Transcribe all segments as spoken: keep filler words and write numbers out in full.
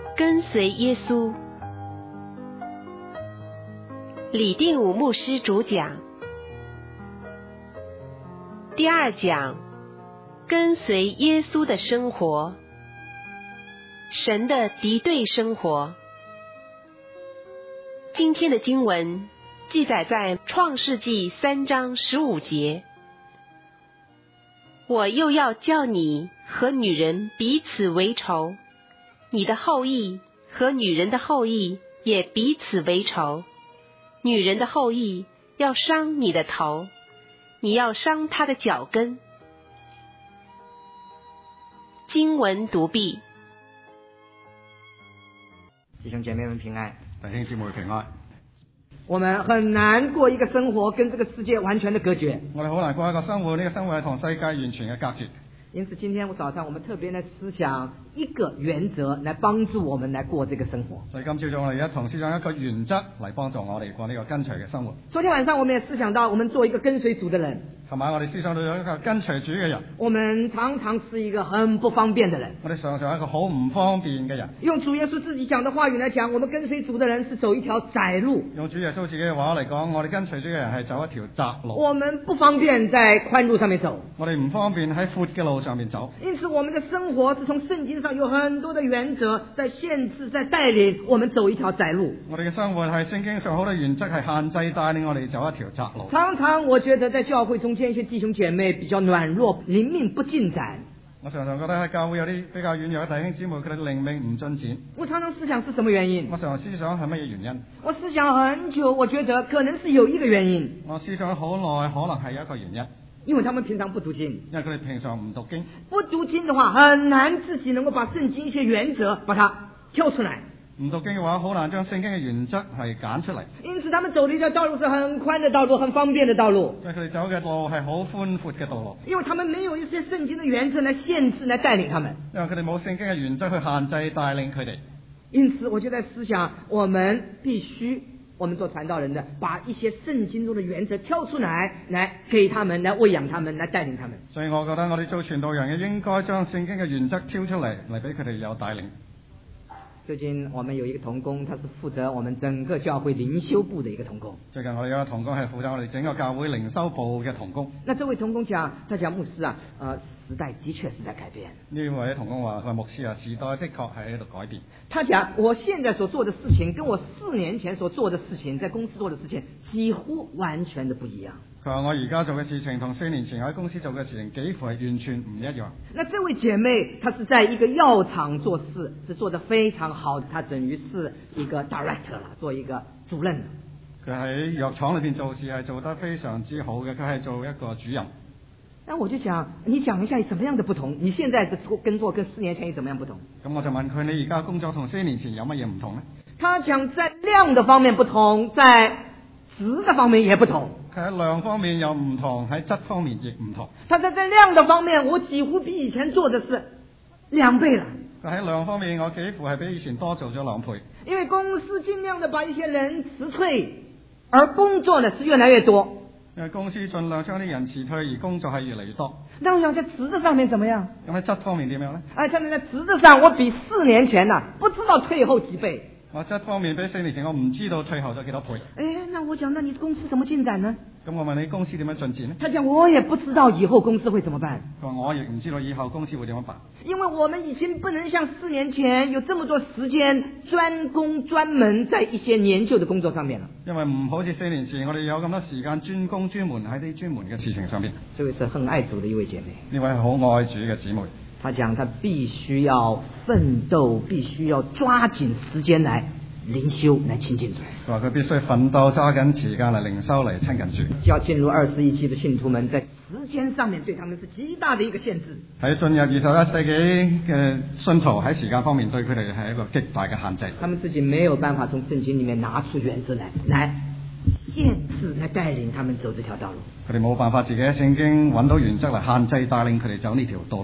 跟随耶稣。李定武牧师主讲。第二讲，跟随耶稣的生活，神的敌对生活。今天的经文记载在创世纪三章十五节。我又要叫你和女人彼此为仇，你的后裔和女人的后裔也彼此为仇，女人的后裔要伤你的头，你要伤她的脚跟。经文读毕。 弟兄姐妹们平安， 弟兄姊妹平安。 我们很难过一个生活跟这个世界完全的隔绝。 我哋好難過一個生活，呢、這個生活係同世界完全嘅隔絕。 因此今天早上我們特別來思想一個原則來幫助我們來過這個生活。 所以今朝早我哋一同思想一個原則嚟幫助我哋過呢個跟隨嘅生活。 昨天晚上我們也思想到我們做一個跟隨主的人。 琴晚我哋思想到有一個跟隨主嘅人。 我們常常是一個很不方便的人。 我哋常常係一個好唔方便嘅人。 用主耶穌自己講的話語來講，我們跟隨主的人是走一條窄路。 用主耶穌自己嘅話嚟講，我哋跟隨主嘅人係走一條窄路。 我們不方便在寬路上面走。 我哋唔方便喺闊嘅路上面走。 因此我們的生活是從聖經上有很多的原則在限制，在帶領我們走一條窄路。 我哋嘅生活係聖經上好多原則係限制帶領我哋走一條窄路。 常常我覺得在教會中間一些弟兄姐妹比較軟弱，靈命不進展。 我常常覺得喺教會有啲比較軟弱嘅弟兄姊妹，佢哋靈命唔進展。 我常常思想是什麼原因？ 我常常思想係乜嘢原因？ 我思想很久，我覺得可能是有一個原因。 我思想咗好耐，可能係一個原因。 因為他們平常不讀經， 因為佢哋平常唔讀經， 不讀經的話，很難自己能夠把聖經一些原則把它挑出來。 唔讀經嘅話，好難將聖經嘅原則係揀出嚟。 因此，他們走的一條道路是很寬的道路，很方便的道路。 所以佢哋走嘅路係好寬闊嘅道路。 因為他們沒有一些聖經的原則來限制、來帶領他們。 因為佢哋冇聖經嘅原則去限制帶領佢哋。 因此，我就在思想，我們必須。我們做傳道人的，把一些聖經中的原則挑出來，來給他們，來餵養他們，來帶領他們。 所以我覺得我哋做傳道人嘅應該將聖經嘅原則挑出嚟，嚟俾佢哋有帶領。 最近我們有一個同工，他是負責我們整個教會靈修部的一個同工。 最近我哋有一個同工係負責我哋整個教會靈修部嘅同工。 那這位同工講，他講牧師啊，呃，時代的確是在改變。 呢位同工話：佢牧師啊，時代的確係喺度改變。 他講，我現在所做的事情，跟我四年前所做的事情，在公司做的事情，幾乎完全的不一樣。 佢話：我而家做嘅事情同四年前我喺公司做嘅事情幾乎係完全唔一樣。 那這位姐妹，她是在一個藥廠做事，是做得非常好，她等於是一個 director 啦，做一個主任。 佢喺藥廠裏邊做事係做得非常之好嘅，佢係做一個主任。 那我就講，你講一下什麼樣的不同？你現在的工作跟四年前有什麼樣不同？ 咁我就問佢：你而家工作同四年前有乜嘢唔同呢？ 他講在量的方面不同，在質的方面也不同。 佢喺量方面有唔同，喺質方面亦唔同。 他在這量的方面，我幾乎比以前做的是兩倍了。 佢喺量方面，我幾乎係比以前多做咗兩倍。 因為公司盡量的把一些人辭退，而工作呢是越來越多。 因為公司盡量將啲人辭退，而工作係越嚟越多。 那我想在質的上面怎麼樣？ 咁喺質方面點樣呢？ 啊，像在質的上，我比四年前呢、啊，不知道退後幾倍。 我質方面比四年前，我唔知道退後咗幾多倍。 誒，那我講，那你公司怎麼進展呢？ 咁我問你公司點樣進展呢？ 他講，我也不知道以後公司會怎麼辦。 佢話我亦唔知道以後公司會點樣辦。 因為我們已經不能像四年前有這麼多時間專攻專門在一些研究的工作上面了。 因為唔好似四年前我哋有咁多時間專攻專門喺啲專門嘅事情上面。 這位是很愛主的一位姐妹。 呢位係好愛主嘅姊妹。 她講，她必須要奮鬥，必須要抓緊時間來靈修來親近主。 佢話佢必須奮鬥揸緊時間嚟靈修嚟親近主。 要進入二十一世紀的信徒們，在時間上面對他們是極大的一個限制。 喺進入二十一世紀嘅信徒喺時間方面對佢哋係一個極大嘅限制。 他們自己沒有辦法從聖經裡面拿出原則來，來限制，來帶領他們走這條道路。 佢哋冇辦法自己喺聖經揾到原則嚟限制帶領佢哋走呢條道路。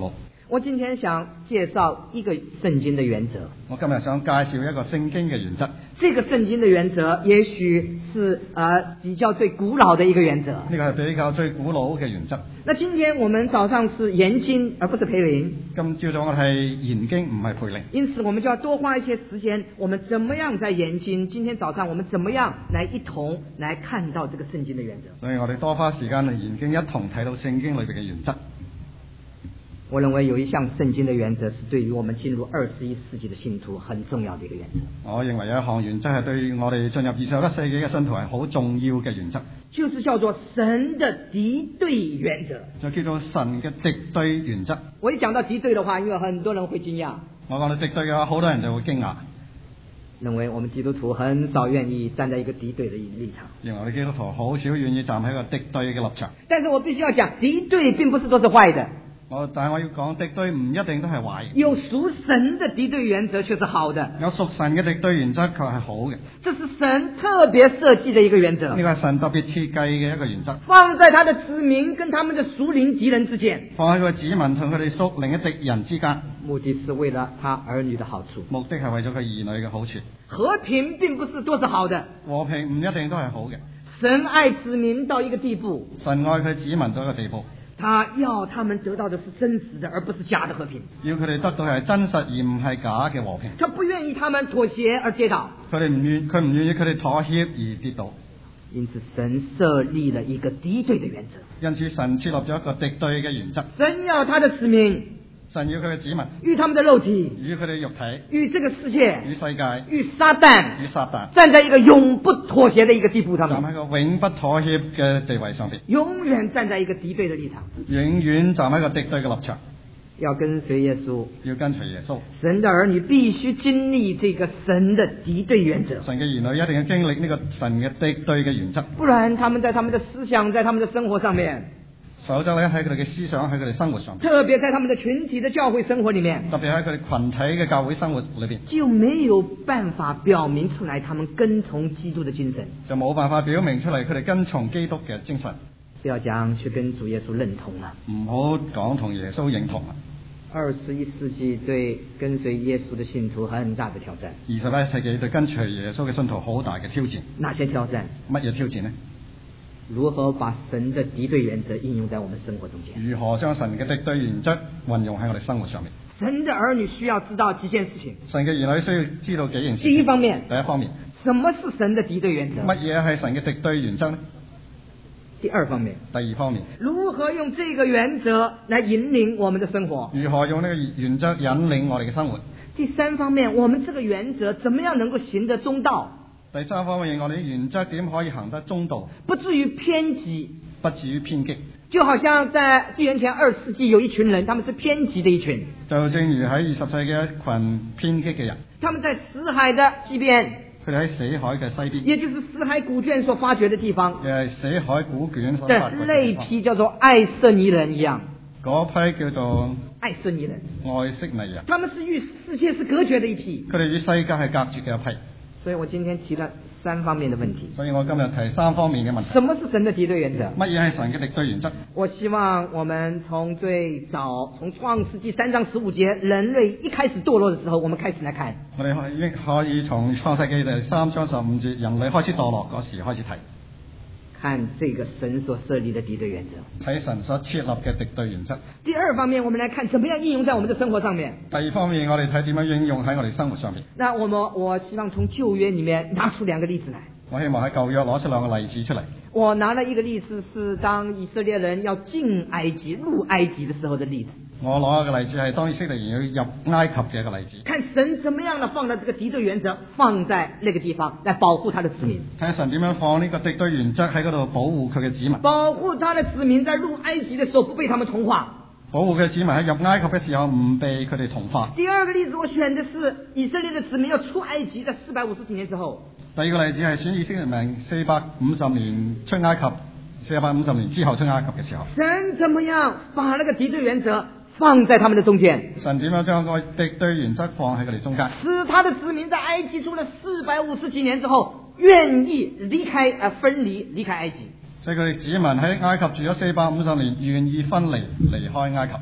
我今天想介绍一个圣經的原則。 我今日想介紹一個聖經嘅原則。 這個聖經的原則，也許是呃比較最古老的一個原則。 呢個係比較最古老嘅原則。 那今天我們早上是研經，而不是培靈。 今朝早我係研經，唔係培靈。 因此，我們就要多花一些時間。我們怎麼樣在研經？今天早上我們怎麼樣來一同來看到這個聖經的原則？ 所以我哋多花時間嚟研經，一同睇到聖經裏邊嘅原則。 我認為有一項聖經的原則是對於我們進入二十一世紀的信徒很重要的一個原則。 我認為有一項原則係對我哋進入二十一世紀嘅信徒係好重要嘅原則， 就是叫做神的敵對原則， 就叫做神嘅敵對原則。 我一講到敵對的話，因為很多人會驚訝。 我講到敵對嘅話，好多人就會驚訝， 認為我們基督徒很少願意站在一個敵對的立場。 認為我哋基督徒好少願意站喺一個敵對嘅立場。 但是我必須要講，敵對並不是都是壞的。 我但係我要講，敵對唔一定都係壞嘅。 有屬神的敵對原則卻是好的。 有屬神嘅敵對原則卻係好嘅。 這是神特別設計的一個原則。 呢個係神特別設計嘅一個原則。 放在他的子民跟他們的屬靈敵人之間。 放喺佢嘅子民同佢哋屬靈嘅敵人之間。 目的是為了他兒女的好處。 目的係為咗佢兒女嘅好處。 和平並不是都是好的。和平唔一定都係好嘅。 神愛子民到一個地步。 神愛佢子民到一個地步。 他要他們得到的是真實的，而不是假的和平。 要佢哋得到係真實而唔係假嘅和平。 他不願意他們妥協而跌倒。 佢哋唔願，佢唔願意佢哋妥協而跌倒。 因此，神設立了一個敵對的原則。 因此，神設立咗一個敵對嘅原則。 神要他的子民。 神要佢嘅子民與他們的肉體， 與佢哋肉體， 與這個世界， 與世界， 與撒旦， 與撒旦， 站在一個永不妥協的一個地步上面， 站喺個永不妥協嘅地位上邊， 永遠站在一個敵對的立場， 永遠站喺個敵對嘅立場， 要跟隨耶穌， 要跟隨耶穌。 神的兒女必須經歷這個神的敵對原則。 神嘅兒女一定要經歷呢個神嘅敵對嘅原則， 不然他們在他們的思想，在他們的生活上面。 否則咧喺佢哋嘅思想，喺佢哋生活上， 特別在他們的群體的教會生活裏面， 特別喺佢哋群體嘅教會生活裏邊， 就沒有辦法表明出來他們跟從基督的精神， 就冇辦法表明出嚟佢哋跟從基督嘅精神。 不要講去跟主耶穌認同啦， 唔好講同耶穌認同啦。 二十一世紀對跟隨耶穌的信徒很大的挑戰。 二十一世紀對跟隨耶穌嘅信徒好大嘅挑戰。 哪些挑戰？ 乜嘢挑戰呢？ 如何把神的敵對原則應用在我們生活中間？ 如何將神嘅敵對原則運用喺我哋生活上面？ 神的兒女需要知道幾件事情。 神嘅兒女需要知道幾件事情。 第一方面， 第一方面， 什麼是神的敵對原則？ 乜嘢係神嘅敵對原則呢？ 第二方面， 第二方面， 如何用這個原則來引領我們的生活？ 如何用呢個原則引領我哋嘅生活？ 第三方面，我們這個原則怎麼樣能夠行得中道？ 第三方面，我哋嘅原則點可以行得中道， 不至於偏激， 不至於偏激。 就好像在紀元前二世紀有一群人，他們是偏激的一群。 就正如喺二十世紀一群偏激嘅人， 他們在死海的西邊， 佢哋喺死海嘅西邊， 也就是死海古卷所發掘的地方， 又係死海古卷所發掘嘅地方。 那批叫做愛色尼人一樣， 嗰批叫做愛色尼人， 愛色尼人， 他們是與世界是隔絕的一批， 佢哋與世界係隔絕嘅一批。 所以我今天提了三方面的問題。 所以我今日提三方面嘅問題。 什麼是神的敵對原則？ 乜嘢係神嘅敵對原則？ 我希望我們從最早，從創世紀三章十五節，人類一開始墮落的時候，我們開始來看。 我哋可以可以從創世紀第三章十五節，人類開始墮落嗰時開始睇。 看這個神所設立的敵對原則， 睇神所設立嘅敵對原則。 第二方面，我們來看怎麼樣應用在我們的生活上面。 第二方面，我哋睇點樣應用喺我哋生活上面。 那我們我希望從舊約裏面拿出兩個例子來。 我希望喺舊約攞出兩個例子出嚟。 我拿了一個例子，是當以色列人要進埃及、入埃及的時候的例子。 我攞一個例子係當以色列人要入埃及嘅一個例子。 看神怎麼樣的放了這個敵對原則放在那個地方，來保護他的子民。 睇神點樣放呢個敵對原則喺嗰度保護佢嘅子民。 保護他的子民在入埃及的時候不被他們同化。 保護佢嘅子民喺入埃及嘅時候唔被佢哋同化。 第二個例子我選的是以色列的子民要出埃及，在四百五十幾年之後。 第二個例子係選以色列民四百五十年出埃及，四百五十年之後出埃及嘅時候。 神怎麼樣把那個敵對原則放在他們的中間？ 神點樣將個敵對原則放喺佢哋中間？ 使他的子民在埃及住了四百五十幾年之後，願意離開呃分離離開埃及。 所以佢哋子民喺埃及住咗四百五十年，願意分離離開埃及。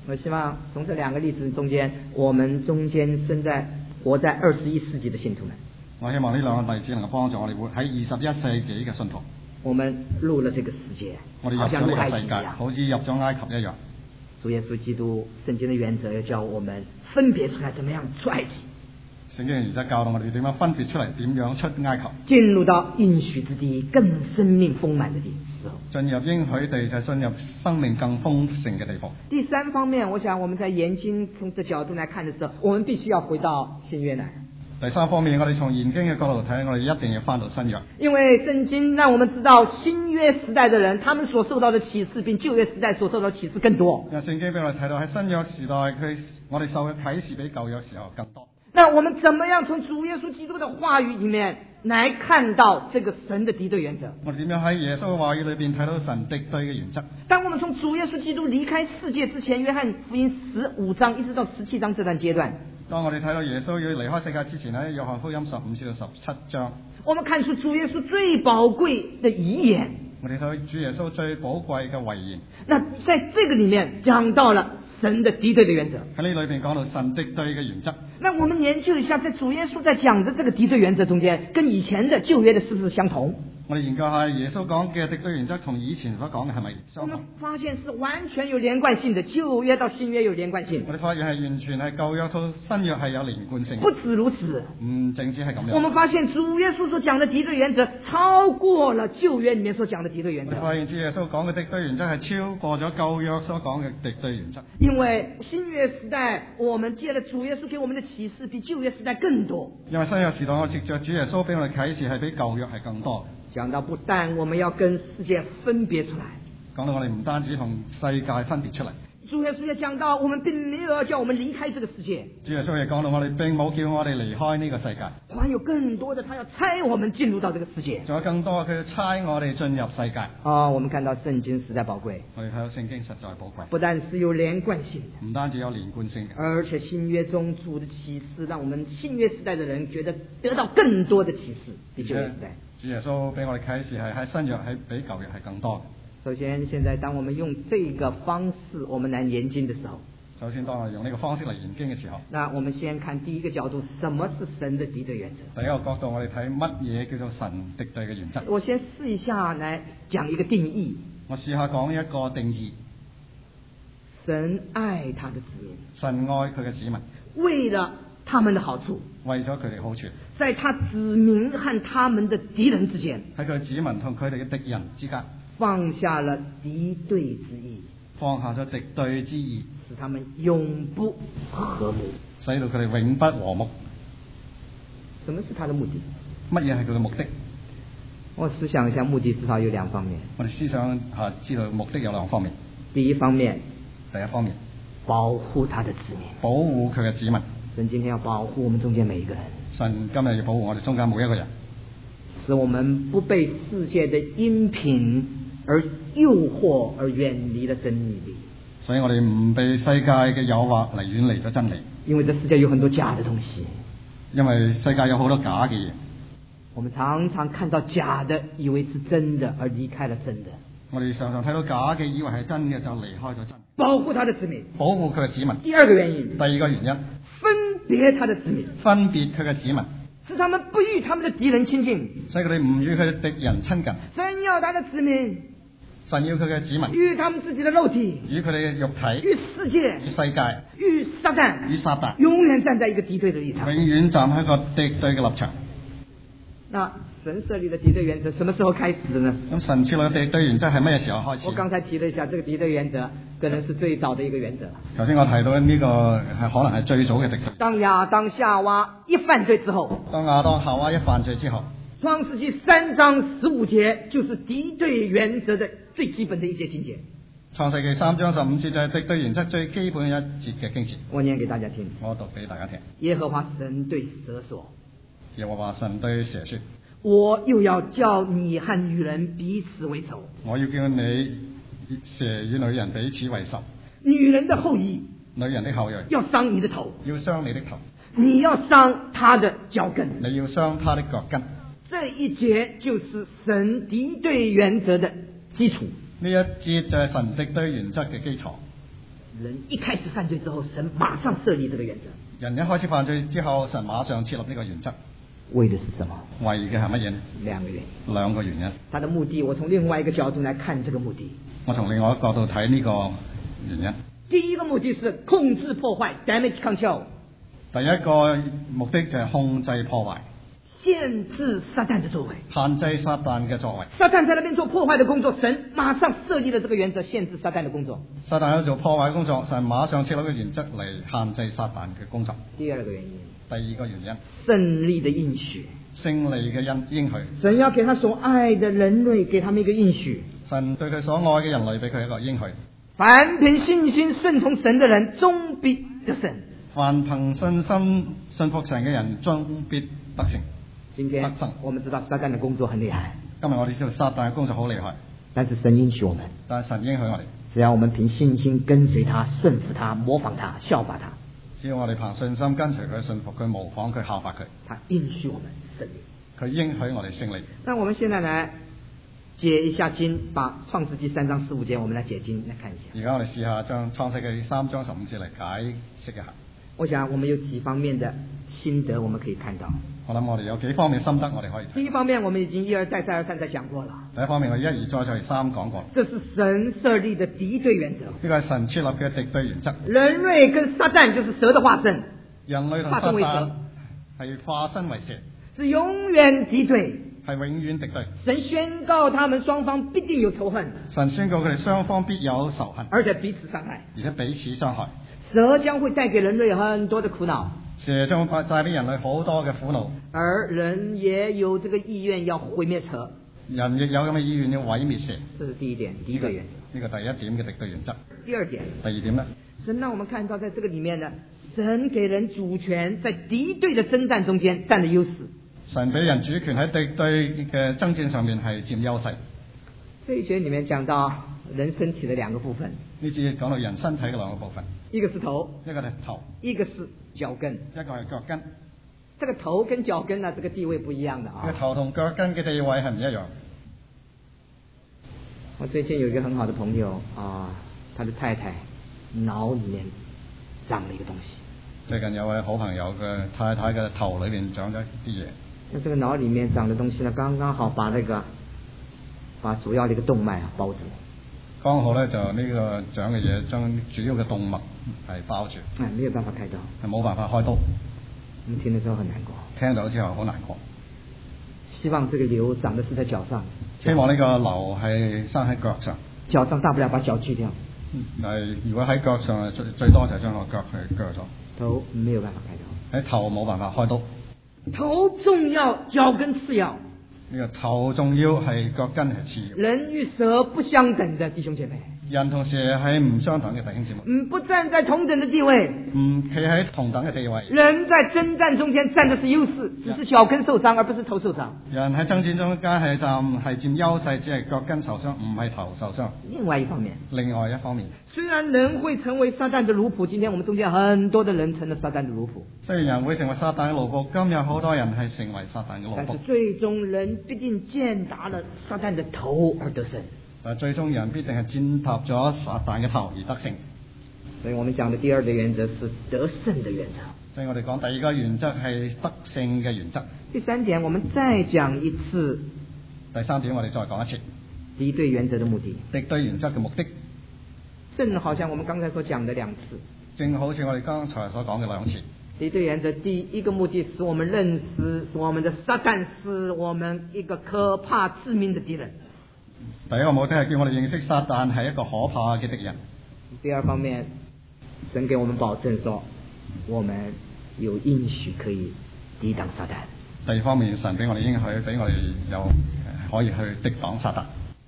我希望从这两个例子中间，我們中間生在活在二十一世紀的信徒們， 我希望呢兩個例子能夠幫助我哋活喺二十一世紀嘅信徒。 我們入了這個世界， 我哋入咗呢個世界，好似入咗埃及一樣。 主耶穌基督聖經的原則要教我們分別出來，怎麼樣出埃及。 聖經嘅原則教導我哋點樣分別出嚟，點樣出埃及。 進入到應許之地，更生命豐滿的地時候， 進入應許地就進入生命更豐盛嘅地方。 第三方面，我想我們在研經從這角度來看的時候，我們必須要回到新約來。 第三方面，我哋從研經嘅角度睇，我哋一定要翻到新約。 因為聖經讓我們知道新約時代的人，他們所受到的啟示比舊約時代所受到的啟示更多。 因為聖經俾我哋睇到喺新約時代，佢我哋受嘅啟示比舊約時候更多。 那我們怎麼樣從主耶穌基督的話語裏面來看到這個神的敵對原則？ 我哋點樣喺耶穌嘅話語裏邊睇到神敵對嘅原則？ 當我們從主耶穌基督離開世界之前，約翰福音十五章一直到十七章這段階段， 當我哋睇到耶穌要離開世界之前呢，約翰福音十五至到十七章， 我們看出主耶穌最寶貴的遺言。 我哋睇到主耶穌最寶貴嘅遺言。 那在這個裏面講到了神的敵對的原則， 喺呢裏邊講到神敵對嘅原則。 那我們研究一下，在主耶穌在講的這個敵對原則中間，跟以前的舊約的是不是相同？ 我哋研究下耶穌講嘅敵對原則同以前所講嘅係咪相同？ 我們發現是完全有連貫性的，舊約到新約有連貫性。 我哋發現係完全係舊約到新約係有連貫性。 不止如此， 唔淨止係咁樣。 我們發現主耶穌所講的敵對原則超過了舊約裏面所講的敵對原則。 我哋發現主耶穌講嘅敵對原則係超過咗舊約所講嘅敵對原則。 因為新約時代，我們借了主耶穌給我們的啟示比舊約時代更多。 因為新約時代我藉着主耶穌俾我哋啟示係比舊約係更多。 講到不但我們要跟世界分別出來， 講到我哋唔單止同世界分別出嚟。 主耶穌也講到，我們並沒有要叫我們離開這個世界。 主耶穌亦講到，我哋並冇叫我哋離開呢個世界。 還有更多的，他要差我們進入到這個世界。 仲有更多，佢要差我哋進入世界。 哦，我們看到聖經實在寶貴。 我哋睇到聖經實在寶貴， 不但是有連貫性的， 唔單止有連貫性嘅， 而且新約中主的啟示，讓我們新約時代的人覺得得到更多的啟示，比舊約時代。 主耶穌俾我哋啟示係喺新約係比舊約係更多。 首先，現在當我們用這個方式我們來研經的時候， 首先當我哋用呢個方式嚟研經嘅時候， 那我們先看第一個角度，什麼是神的敵對原則？ 第一個角度，我哋睇乜嘢叫做神敵對嘅原則。 我先試一下來講一個定義。 我試下講一個定義。 神愛他的子民， 神愛佢嘅子民， 為了他們的好處， 為咗佢哋好處， 在他子民和他們的敵人之間， 喺佢子民同佢哋嘅敵人之間， 放下了敵對之意， 放下咗敵對之意， 使他們永不和睦， 使到佢哋永不和睦。 什麼是他的目的？ 乜嘢係佢嘅目的？ 我思想一下，目的至少有兩方面。 我哋思想下知道目的有兩方面。 第一方面， 第一方面， 保護他的子民， 保護佢嘅子民。 神今天要保護我們中間每一個人。 神今日要保護我哋中間每一個人， 使我們不被世界的音頻而誘惑而遠離了真理。 所以我哋唔被世界嘅誘惑嚟遠離咗真理。 因為這世界有很多假的東西。 因為世界有好多假嘅嘢。 我們常常看到假的，以為是真的，而離開了真的。 我哋常常睇到假嘅，以為係真嘅，就離開咗真。 保護他的子民， 保護佢嘅子民。 第二個原因， 第二個原因， 分別他的子民， 分別佢嘅子民， 使他們不與他們的敵人親近， 使佢哋唔與佢嘅敵人親近。 神要他的子民， 神要佢嘅子民與他們自己的肉體， 與佢哋嘅肉體， 與世界， 與世界， 與撒旦， 與撒旦， 永遠站在一個敵對的立場， 永遠站喺一個敵對嘅立場。 那神設立的敵對原則什麼時候開始的呢？ 咁神設立嘅敵對原則係乜嘢時候開始？ 我剛才提了一下，這個敵對原則可能是最早的一個原則。 頭先我提到呢個係可能係最早嘅敵對。 當亞當夏娃一犯罪之後， 當亞當夏娃一犯罪之後， 創世紀三章十五節就是敵對原則的最基本的一節經節。 創世紀三章十五節就係敵對原則最基本一節嘅經節。 我念給大家聽， 我讀俾大家聽。 耶和華神對蛇說， 耶和華神對蛇說， 我又要叫你和女人彼此為仇。 我要叫你蛇與女人彼此為仇。 女人的後裔， 女人的後裔要傷你的頭， 要傷你的頭。 你要傷他的腳跟， 你要傷他的腳跟。 這一節就是神敵對原則的基礎。 呢一節就係神敵對原則嘅基礎。 人一開始犯罪之後，神馬上設立這個原則。 人一開始犯罪之後，神馬上設立呢個原則。 為的是什麼？ 為嘅係乜嘢呢？ 兩個原因。 兩個原因。 他的目的，我從另外一個角度來看這個目的。 我從另外一個角度睇呢個原因。 第一個目的是控制破壞 ，damage control。 第一個目的就係控制破壞。 限制撒旦的作為， 限制撒旦嘅作為。 撒旦在那邊做破壞的工作，神馬上設立了這個原則，限制撒旦的工作。 撒旦喺度做破壞工作，神馬上設立個原則嚟限制撒旦嘅工作。 第二個原因， 第二個原因， 勝利的應許， 勝利嘅應應許。 神要給他所愛的人類，給他們一個應許。 神對佢所愛嘅人類，俾佢一個應許。 凡憑信心順從神的人，終必得勝。 凡憑信心信服神嘅人，終必得勝。 今天我們知道撒旦的工作很厲害。 今日我哋知道撒旦嘅工作好厲害， 但是神應許我們， 但係神應許我哋， 只要我們憑信心跟隨他、順服他、模仿他、效法他， 只要我哋憑信心跟隨佢、信服佢、模仿佢、效法佢， 他應許我們勝利。 佢應許我哋勝利。 那我們現在來解一下經，把創世記三章十五節，我們來解經來看一下。 而家我哋試下將創世記三章十五節嚟解釋一下。 我想我們有幾方面的心得，我們可以看到。 我諗我哋有幾方面心得，我哋可以睇。 第一方面，我們已經一而再、再而三再講過了。 第一方面，我一而再、再而三講過。 這是神設立的敵對原則。 呢個係神設立嘅敵對原則。 人類跟撒旦就是蛇的化身。 人類同撒旦係化身為蛇， 是永遠敵對。 係永遠敵對。 神宣告他們雙方必定有仇恨。 神宣告佢哋雙方必有仇恨， 而且彼此傷害， 而且彼此傷害。 蛇將會帶給人類很多的苦惱。 蛇將會帶俾人類好多嘅苦惱， 而人也有這個意願要毀滅蛇， 人亦有咁嘅意願要毀滅蛇。 這是第一點，敵對原則。 呢個第一點嘅敵對原則。 第二點， 第二點呢？ 神讓我們看到，在這個裡面呢，神給人主權，在敵對的征戰中間佔了優勢。 神俾人主權喺敵對嘅爭戰上面係佔優勢。 這一節裡面講到人身體的兩個部分。 呢節講到人身體嘅兩個部分， 一個是頭， 一個係頭， 一個是腳跟， 一個係腳跟。 這個頭跟腳跟呢，這個地位不一樣的啊。 個頭同腳跟嘅地位係唔一樣。 我最近有一個很好的朋友啊，他的太太腦裡面長了一個東西。 最近有位好朋友嘅太太嘅頭裏面長咗啲嘢。 那這個腦裡面長的東西呢，剛剛好把那個把主要的一個動脈啊包住。 剛好咧就呢個長嘅嘢將主要嘅動脈係包住。 哎，沒有辦法開刀。 係冇辦法開刀。 我們聽了之後很難過。 聽到之後好難過。 希望這個瘤長的是在腳上。 希望呢個瘤係生喺腳上。 腳上大不了把腳鋸掉。 嗯，係如果喺腳上最最多就係將個腳去鋸咗。 頭沒有辦法開刀。 喺頭冇辦法開刀。 頭重要，腳跟次要。 呢個頭重要，係腳跟係次要。 人與蛇不相等的弟兄姐妹。 人同蛇係唔相等嘅弟兄姊妹。 嗯，不站在同等的地位。 唔企喺同等嘅地位。 人在征戰中間佔的是優勢，只是腳跟受傷，而不是頭受傷。 人喺爭戰中間係站係佔優勢，只係腳跟受傷，唔係頭受傷。 另外一方面， 另外一方面， 雖然人會成為撒旦的奴僕，今天我們中間很多的人成了撒旦的奴僕。 雖然人會成為撒旦嘅奴僕，今日好多人係成為撒旦嘅奴僕。 但是最終人必定踐踏了撒旦的頭而得勝。 但最終人必定係踐踏咗撒旦嘅頭而得勝。 所以我們講的第二個原則是得勝的原則。 所以我哋講第二個原則係得勝嘅原則。 第三點，我們再講一次。 第三點，我哋再講一次。 敵對原則的目的。敵對原則嘅目的。 正好像我們剛才所講的兩次。 正好似我哋剛才所講嘅兩次。 敵對原則第一個目的使我們認識，使我們的撒旦是我們一個可怕致命的敵人。 第一個目的係叫我哋認識撒旦係一個可怕嘅敵人。 第二方面，神給我們保證說，我們有應許可以抵擋撒旦。 第二方面，神俾我哋應許，俾我哋有可以去抵擋撒旦。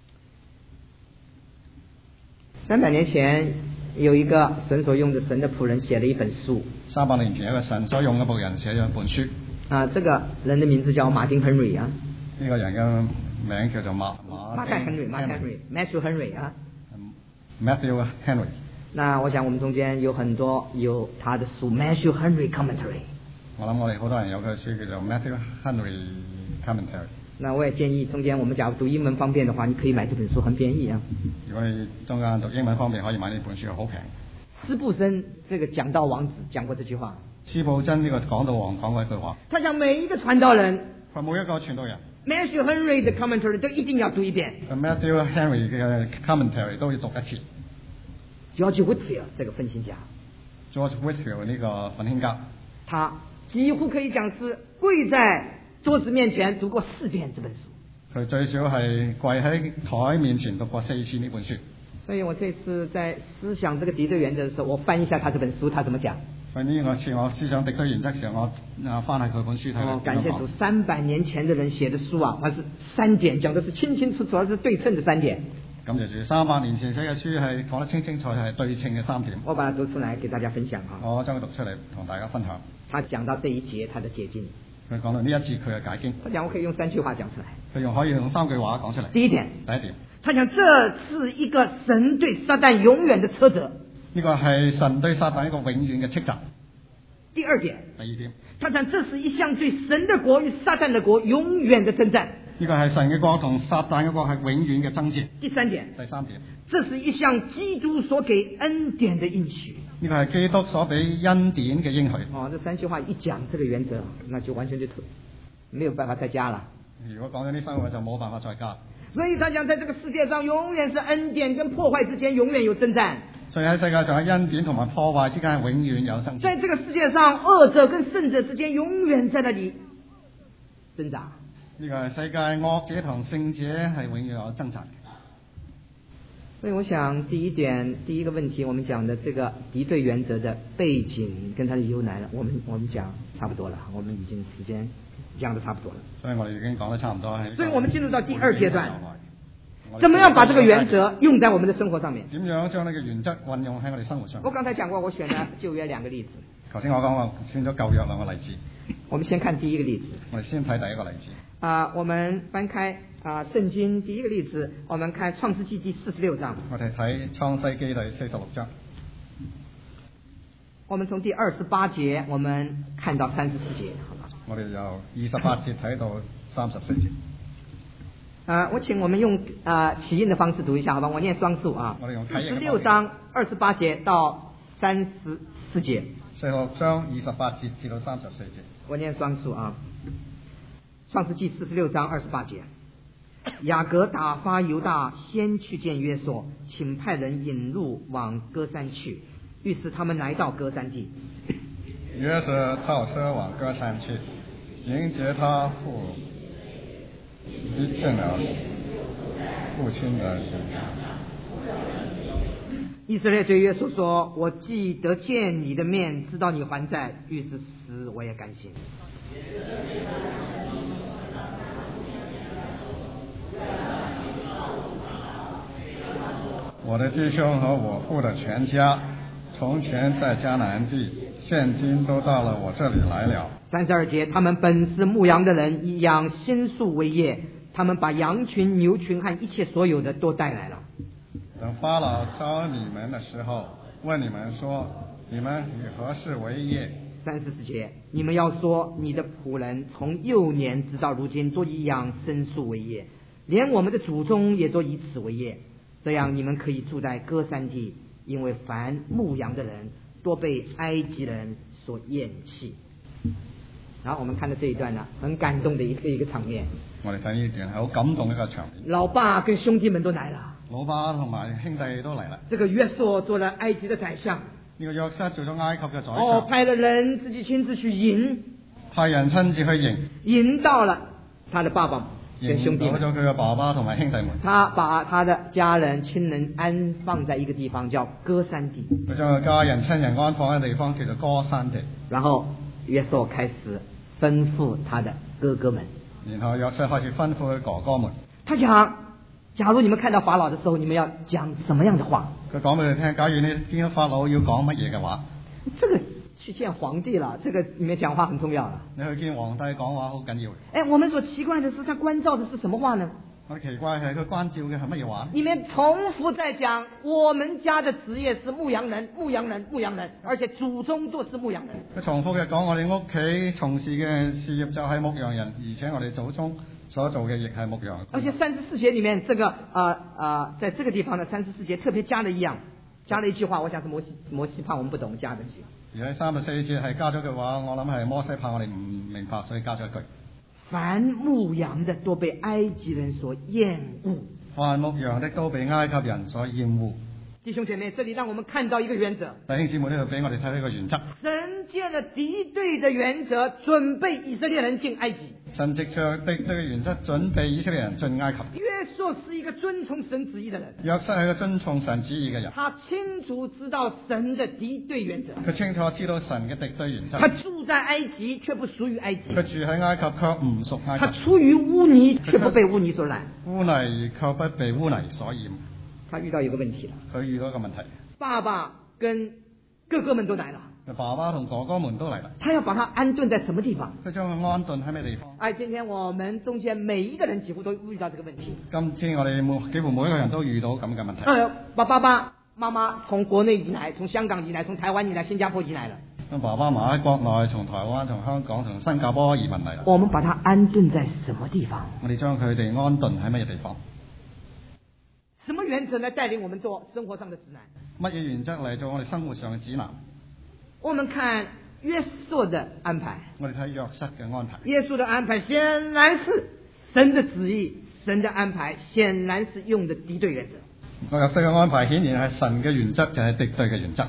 三百年前有一個神所用的神的僕人寫了一本書。 三百年前有一個神所用嘅僕人寫咗一本書。 啊，這個人的名字叫馬丁亨瑞啊。 呢個人嘅名叫做馬馬馬太亨瑞，馬太亨瑞 ，Matthew Henry 啊。 Matthew Henry。 那我想我們中間有很多有他的書 Matthew Henry Commentary。 我諗我哋好多人有個書叫做 Matthew Henry Commentary。 那我也建議中間我們假如讀英文方便的話，你可以買這本書，很便宜啊。 如果你中間讀英文方面可以買呢本書，好平。 司布真这个讲道王子讲过这句话。 司布真呢個講道王講過一句話， 他講每一個傳道人， 佢每一個傳道人 Matthew Henry 的 commentary 都一定要讀一遍。 Matthew Henry 嘅 commentary 都要讀一次。 George Whitefield 這個奮興家 ，George Whitefield 呢個奮興家， 他幾乎可以講是跪在桌子面前讀過四遍這本書。 佢最少係跪喺台面前讀過四次呢本書。 所以我這次在思想這個敵對原則的時候，我翻一下他這本書，他怎麼講？ 所以呢個次我思想敵對原則時候，我啊翻下佢本書睇。 哦，感謝主，三百年前的人寫的書啊，它是三點，講的是清清楚楚，它是對稱的三點。 感謝主，三百年前寫嘅書係講得清清楚楚，係對稱嘅三點。 我把它讀出來給大家分享啊。 我將佢讀出嚟同大家分享。 他講到這一節，他的解經。 佢講到呢一節佢嘅解經。 我講我可以用三句話講出來。 佢用可以用三句話講出嚟。 第一點， 第一點， 他講這是一個神對撒旦永遠的斥責。 呢個係神對撒旦一個永遠嘅斥責。 第二點， 第二點， 他講這是一項對神的國與撒旦的國永遠的征戰。 呢個係神嘅國同撒旦嘅國係永遠嘅爭戰。 第三點， 第三點， 這是一項基督所給恩典的應許。 呢個係基督所俾恩典嘅應許。 哦，這三句話一講，這個原則那就完全就沒有辦法再加了。 如果講咗呢三個就冇辦法再加。 所以他講，在這個世界上永遠是恩典跟破壞之間永遠有征戰。 所以喺世界上喺恩典同埋破壞之間係永遠有爭戰。 在這個世界上，惡者跟聖者之間永遠在那裡掙扎。 呢個係世界惡者同聖者係永遠有掙扎。 所以我想第一點，第一個問題，我們講的這個敵對原則的背景跟它的由來，我們我們講差不多了，我們已經時間講得差不多了。所以我哋已經講得差唔多。所以我們進入到第二階段，怎麼樣把這個原則用在我們的生活上面？ 點樣將呢個原則運用喺我哋生活上面？ 我剛才講過，我選了舊約兩個例子。 頭先我講我選咗舊約兩個例子。 我們先看第一個例子。 我哋先睇第一個例子。 啊、呃，我們翻開啊聖經第一個例子，我們看創世記第四十六章。我哋睇創世記第四十六章。我們從第二十八節，我們看到三十四節，好吧？ 我哋由二十八節睇到三十四節。 啊、呃，我請我們用啊起印的方式讀一下，好吧？我念雙數啊。 我哋用四十六章二十八節到三十四節。 四十六章二十八節至到三十四節。 我念雙數啊。創世記四十六章二十八節，雅各打發猶大先去見約瑟，請派人引路往歌珊去。於是他們來到歌珊地。 約瑟套車往歌珊去，迎接他父見了父親的人。 以色列對約瑟說：我既得見你的面，知道你還在，於是死我也甘心。 我的弟兄和我父的全家，從前在迦南地，現今都到了我這裡來了。 三十二節，他們本是牧羊的人，以養牲畜為業，他們把羊群、牛群和一切所有的都帶來了。 等法老召你們的時候，問你們說：你們以何事為業？ 三十四節，你們要說，你的僕人從幼年直到如今，都以養牲畜為業，連我們的祖宗也都以此為業。這樣你們可以住在歌珊地，因為凡牧羊的人多被埃及人所厭棄。然後我們看到這一段呢，很感動的一個一個場面。 我哋睇呢段係好感動的一個場面。 老爸跟兄弟們都來了， 老爸同埋兄弟都嚟啦。 這個約瑟做了埃及的宰相， 呢個約瑟做咗埃及嘅宰相。 哦，派了人自己親自去迎， 派人親自去迎， 迎到了他的爸爸跟兄弟們， 迎到咗佢嘅爸爸同埋兄弟們。 他把他的家人親人安放在一個地方叫歌珊地。 佢將佢家人親人安放喺地方叫做歌珊地。 然後約瑟開始吩咐他的哥哥們。 然後約瑟開始吩咐佢哥哥們。 他講：假如你們看到法老的時候，你們要講什麼樣的話？佢講俾你聽，假如你見到法老要講乜嘢嘅話， 這個去見皇帝了，這個裡面講話很重要了。 你去見皇帝講話好緊要。 哎，我們所奇怪的是，他關照的是什麼話呢？ 我奇怪係佢關照嘅係乜嘢話？ 裡面重複在講，我們家的職業是牧羊人，牧羊人，牧羊人，而且祖宗都是牧羊人。 佢重複嘅講，我哋屋企從事嘅事業就係牧羊人，而且我哋祖宗所做嘅亦係牧羊。 而且三十四節裡面，這個啊啊、呃呃，在這個地方的三十四節特別加了一樣。 加了一句話，我想是摩西摩西怕我們不懂加的句。 而喺三十四節係加咗句話，我諗係摩西怕我哋唔明白，所以加咗一句。 凡牧羊的都被埃及人所厭惡。 凡牧羊的都被埃及人所厭惡。 弟兄姐妹，這裡讓我們看到一個原則。 弟兄姊妹，呢度俾我哋睇呢個原則。 神借了敵對的原則，準備以色列人進埃及。 神藉着敵對嘅原則，準備以色列人進埃及。 約瑟是一個遵從神旨意的人。 約瑟係一個遵從神旨意嘅人。 他清楚知道神的敵對原則。 佢清楚知道神嘅敵對原則。 他住在埃及，卻不屬於埃及。 佢住喺埃及，卻唔屬埃及。 他出於污泥，卻不被污泥所染。 污泥卻不被污泥所染。 他遇到一個問題了。 佢遇到一個問題。 爸爸跟哥哥們都來了。 爸爸同哥哥們都嚟啦。 他要把他安頓在什麼地方？ 佢將佢安頓喺咩地方？ 哎，今天我們中間每一個人幾乎都遇到這個問題。 今天我哋每幾乎每一個人都遇到咁嘅問題。 哎，爸爸爸媽媽從國內移來，從香港移來，從台灣移來，新加坡移來了。 咁爸爸媽媽喺國內，從台灣、從香港、從新加坡移民嚟啦。 我們把他安頓在什麼地方？ 我哋將佢哋安頓喺乜嘢地方？ 什麼原則來帶領我們做生活上的指南？ 乜嘢原則嚟做我哋生活上嘅指南？ 我們看約瑟的安排。 我哋睇約瑟嘅安排。 耶穌的安排顯然是神的旨意，神的安排顯然是用的敵對原則。 約瑟嘅安排顯然係神嘅原則，就係敵對嘅原則。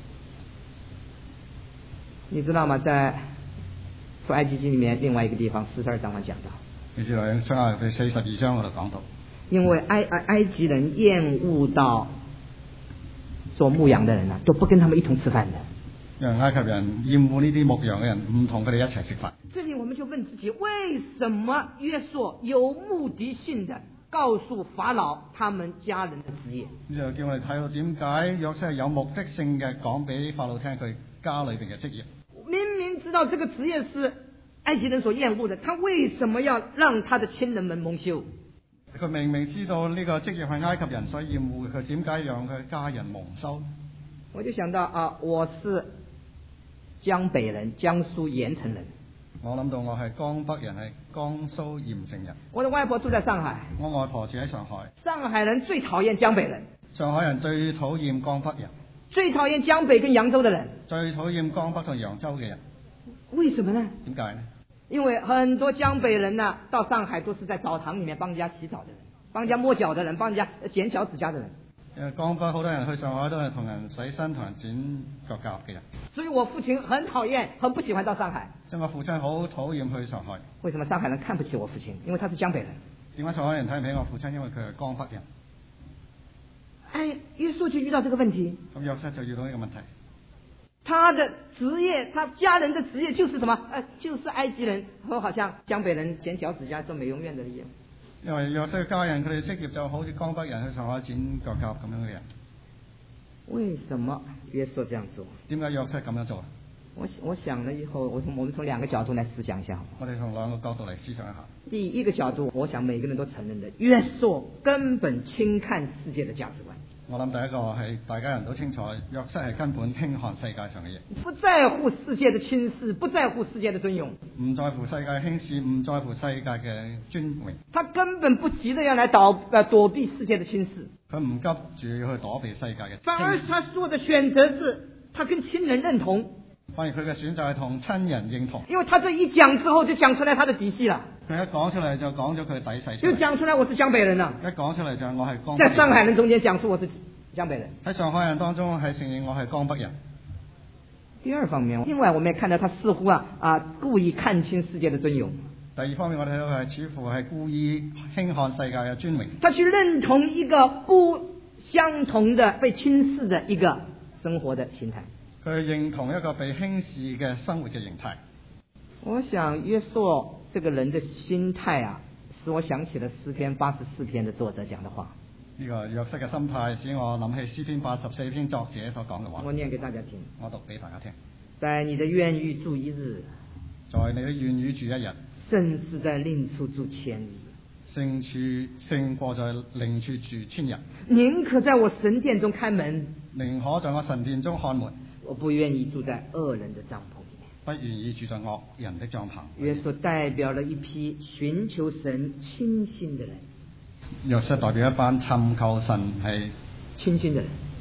你知道嗎？在出埃及記裏面另外一個地方四十二章我講到。 你知道喺出埃及四十二章嗰度講到。 因為埃埃埃及人厭惡到做牧羊的人啊，都不跟他們一同吃飯的。 因為埃及人厭惡呢啲牧羊嘅人，唔同佢哋一齊食飯。 這裡我們就問自己，為什麼約瑟有目的性的告訴法老他們家人的職業？ 呢就叫我哋睇到點解約瑟係有目的性嘅講俾法老聽佢家裏邊嘅職業。 明明知道這個職業是埃及人所厭惡的，他為什麼要讓他的親人們蒙羞？ 佢明明知道呢個職業係埃及人所厭惡，佢點解讓佢家人蒙羞？ 我就想到啊，我是江北人，江蘇鹽城人。 我諗到我係江北人，係江蘇鹽城人。 我的外婆住在上海。 我外婆住喺上海。 上海人最討厭江北人。 上海人最討厭江北人。 最討厭江北跟揚州的人。 最討厭江北同揚州嘅人。 為什麼呢？ 點解呢？ 因為很多江北人呢，到上海都是在澡堂裏面幫人家洗澡的人，幫人家摸腳的人，幫人家剪小指甲的人。 因為江北好多人去上海都係同人洗身、同人剪腳甲嘅人。 所以我父親很討厭、很不喜歡到上海。 所以我父親好討厭去上海。 為什麼上海人看不起我父親？因為他是江北人。 點解上海人睇唔起我父親？因為佢係江北人。 哎，約瑟就遇到這個問題。 咁約瑟就遇到呢個問題。 他的職業，他家人的職業就是什麼？呃，就是埃及人和好像江北人剪小指甲做美容院的一樣。 因為約瑟嘅家人佢哋職業就好似江北人去上海剪腳甲咁樣嘅人。 為什麼約瑟這樣做？ 點解約瑟咁樣做？ 我我想了以後，我從我們從兩個角度來思想一下。我哋從兩個角度嚟思想一下。 第一個角度，我想每個人都承認的，約瑟根本輕看世界的價值觀。 我諗第一個係大家人都清楚，約瑟係根本輕看世界上嘅嘢， 不在乎世界的輕視，不在乎世界的尊榮， 唔在乎世界輕視，唔在乎世界嘅尊榮。 他根本不急着要來躲呃躲避世界的輕視， 佢唔急住要去躲避世界嘅。 反而他做的選擇是，他跟親人認同。 反而佢嘅選擇係同親人認同。 因為他這一講之後，就講出來他的底細啦。 佢一講出嚟就講咗佢嘅底細。 就講出來我是江北人啦。 一講出嚟就我係江北人。 在上海人中間講出我是江北人。 喺上海人當中係承認我係江北人。 第二方面，另外我們也看到他似乎啊啊故意看清世界的尊榮。 第二方面我哋睇到係似乎係故意輕看世界嘅尊榮。 他去認同一個不相同的被輕視的一個生活的形態。佢認同一個被輕視嘅生活嘅形態。 我想約瑟這個人的心態啊，使我想起了詩篇八十四篇的作者講的話。 呢個約瑟嘅心態使我諗起詩篇八十四篇作者所講嘅話。 我念給大家聽。 我讀俾大家聽。 在你的院宇住一日， 在你的院宇住一日， 勝是在另處住千日。 勝處勝過在另處住千日。 寧可在我神殿中開門， 寧可在我神殿中看門。 我不願意住在惡人的帳篷裏面， 不願意住在惡人的帳篷。 約瑟代表了一批尋求神清心的人。 約瑟代表一班尋求神係清心的人。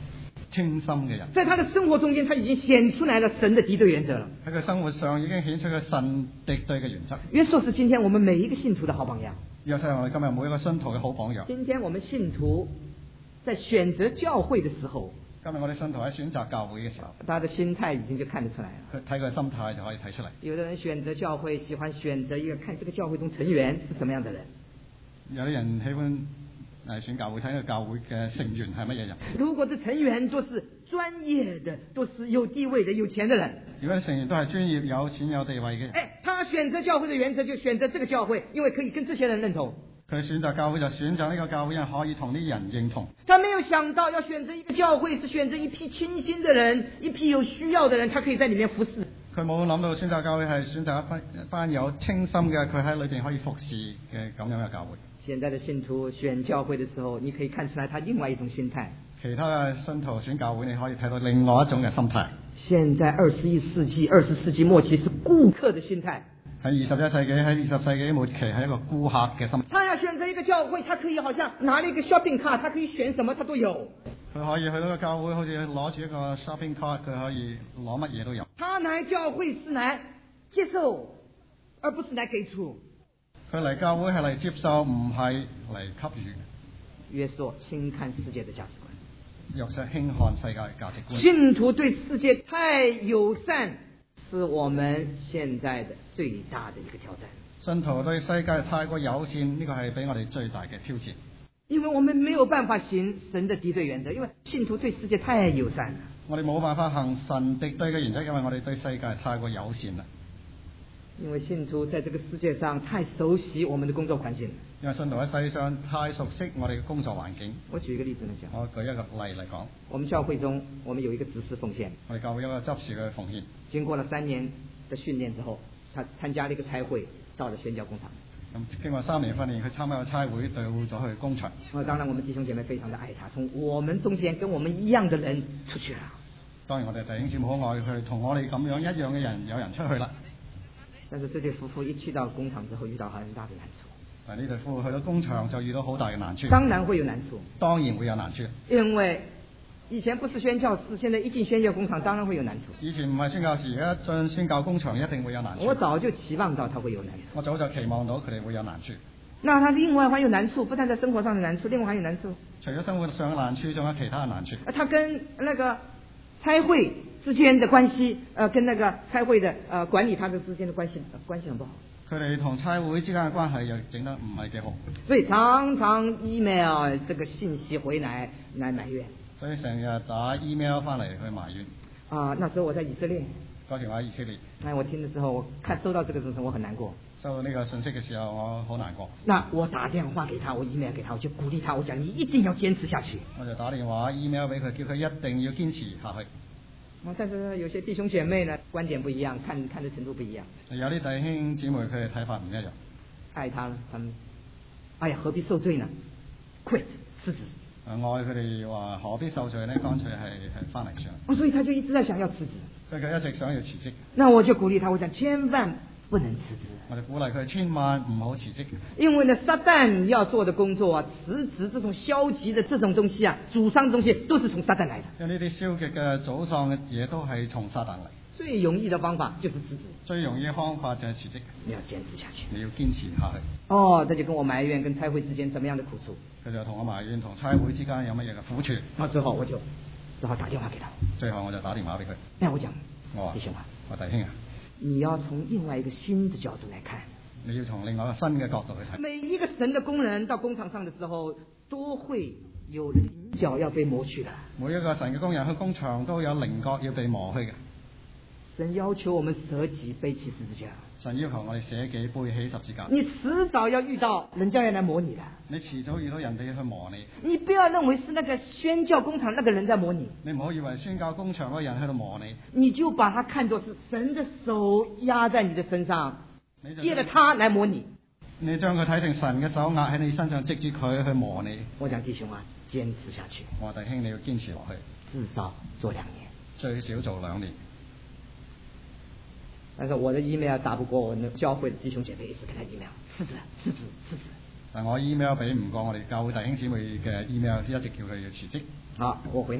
清心嘅人。 在他的生活中間，他已經顯出來了神的敵對原則了。 喺佢生活上已經顯出佢神敵對嘅原則。 約瑟是今天我們每一個信徒的好榜樣。 約瑟係我哋今日每一個信徒嘅好榜樣。 今天我們信徒在選擇教會的時候， 今日我哋信徒喺選擇教會嘅時候， 他的心態已經就看得出來了。 佢睇佢心態就可以睇出嚟。 有的人選擇教會，喜歡選擇一個看這個教會中成員是什麼樣的人。 有啲人喜歡誒選教會，睇個教會嘅成員係乜嘢人。 如果這成員都是專業的，都是有地位的、有錢的人， 如果成員都係專業、有錢、有地位嘅， 誒，他選擇教會的原則就選擇這個教會，因為可以跟這些人認同。 佢選擇教會就選擇呢個教會，因為可以同啲人認同。 他沒有想到要選擇一個教會，是選擇一批清心的人，一批有需要的人，他可以在裡面服侍。 佢冇諗到選擇教會係選擇一班一班有清心嘅，佢喺裏邊可以服侍嘅咁樣嘅教會。 現在的信徒選教會的時候，你可以看出來他另外一種心態。 其他嘅信徒選教會，你可以睇到另外一種嘅心態。 現在二十一世紀、二十世紀末期是顧客的心態。 喺二十一世紀，喺二十世紀末期係一個顧客嘅心態。 他要選擇一個教會，他可以好像拿了一個 shopping cart，他可以選什麼他都有。 佢可以去到個教會，好似攞住一個 shopping cart，佢可以攞乜嘢都有。 他來教會是來接受，而不是來給出。 佢嚟教會係嚟接受，唔係嚟給予。 約瑟輕看世界的價值觀， 約瑟輕看世界價值觀。 信徒對世界太友善，是我們現在的最大的一個挑戰。 信徒對世界太過友善，呢個係俾我哋最大嘅挑戰。 因為我們沒有辦法行神的敵對原則，因為信徒對世界太友善了。 我哋冇辦法行神敵對嘅原則，因為我哋對世界太過友善啦。 因為信徒在這個世界上太熟悉我們的工作環境。 因為信徒喺世上太熟悉我哋嘅工作環境。 我舉一個例子嚟講。 我舉一個例嚟講。 我們教會中，我們有一個執事奉獻。 我哋教會有一個執事嘅奉獻。 經過了三年的訓練之後，他參加了一個差會，到了宣教工廠。 咁經過三年訓練，佢參加個差會，到咗去工場。 啊，當然我們弟兄姐妹非常的愛他，從我們中間跟我們一樣的人出去了。 當然我哋弟兄姊妹好愛佢，同我哋咁樣一樣嘅人，有人出去啦。 但是這對夫婦一去到工廠之後，遇到很大的難處。 但呢對夫婦去到工場就遇到好大嘅難處。 當然會有難處。 當然會有難處。 因為以前不是宣教士，現在一進宣教工廠，當然會有難處。以前唔係宣教士，而家進宣教工場一定會有難處。 我早就期望到他會有難處。 我早就期望到佢哋會有難處。 那他另外還有難處，不但在生活上的難處，另外還有難處。 除咗生活上嘅難處，仲有其他嘅難處。 他跟那個差會之間的關係，呃，跟那個差會的呃管理他的之間的關係，呃、關係很不好。 佢哋同差會之間嘅關係又整得唔係幾好。 所以常常 email 這個信息回來來埋怨。 所以成日打 email 翻嚟去埋怨。 啊，那時候我在以色列。 嗰時我喺以色列。 哎，我聽的時候，我看收到這個信息，我很難過。 收到呢個信息嘅時候，我好難過。 那我打電話給他，我 email 給他，我就鼓勵他，我講你一定要堅持下去。 我就打電話 email 俾佢，叫佢一定要堅持下去。 但是有些弟兄姐妹呢，觀點不一樣，看看的程度不一樣。 有啲弟兄姊妹佢哋睇法唔一樣。 愛他，他們，哎呀，何必受罪呢 ？Quit， 辭職。 愛佢哋話何必受罪呢？乾脆係係翻嚟算。 哦，所以他就一直在想要辭職。 所以佢一直想要辭職。 那我就鼓勵他，我講千萬不能辭職。 我就鼓勵佢千萬唔好辭職。 因為呢，撒旦要做的工作啊，辭職這種消極的這種東西啊，沮喪的東西，都是從撒旦來的。 因為呢啲消極嘅沮喪嘅嘢都係從撒旦嚟。 最容易的方法就是辭職。 最容易嘅方法就係辭職。 你要堅持下去。 你要堅持下去。 哦，這就跟我埋怨跟差會之間怎麼樣的苦處。 佢就同我埋怨同差會之間有乜嘢嘅苦處。 那最後我就只好打電話給他。 最後我就打電話俾佢。 那我講， 我話弟兄啊， 我弟兄啊， 你要從另外一個新的角度來看。 你要從另外一個新嘅角度去睇。 每一個神的工人到工廠上的時候，都會有稜角要被磨去的。每一個神嘅工人去工場都有稜角要被磨去嘅。神要求我們捨己背起十字架。神要求我哋捨己背起十字架。你遲早要遇到人家要來磨你的。你遲早遇到人哋去磨你。你不要認為是那個宣教工廠那個人在磨你。你唔好以為宣教工場嗰個人喺度磨你。你就把它看作是神的手壓在你的身上，借着他來磨你。你將佢睇成神嘅手壓喺你身上，藉住佢去磨你。我講弟兄啊，堅持下去。我弟兄你要堅持落去，至少做兩年，最少做兩年。但是我的 email 打不過我的教會的弟兄姐妹，一直給他 email， 辭職，辭職，辭職。但我 email 比唔過我哋教會弟兄姊妹嘅 email，一直叫佢要辭職。好，我回來了。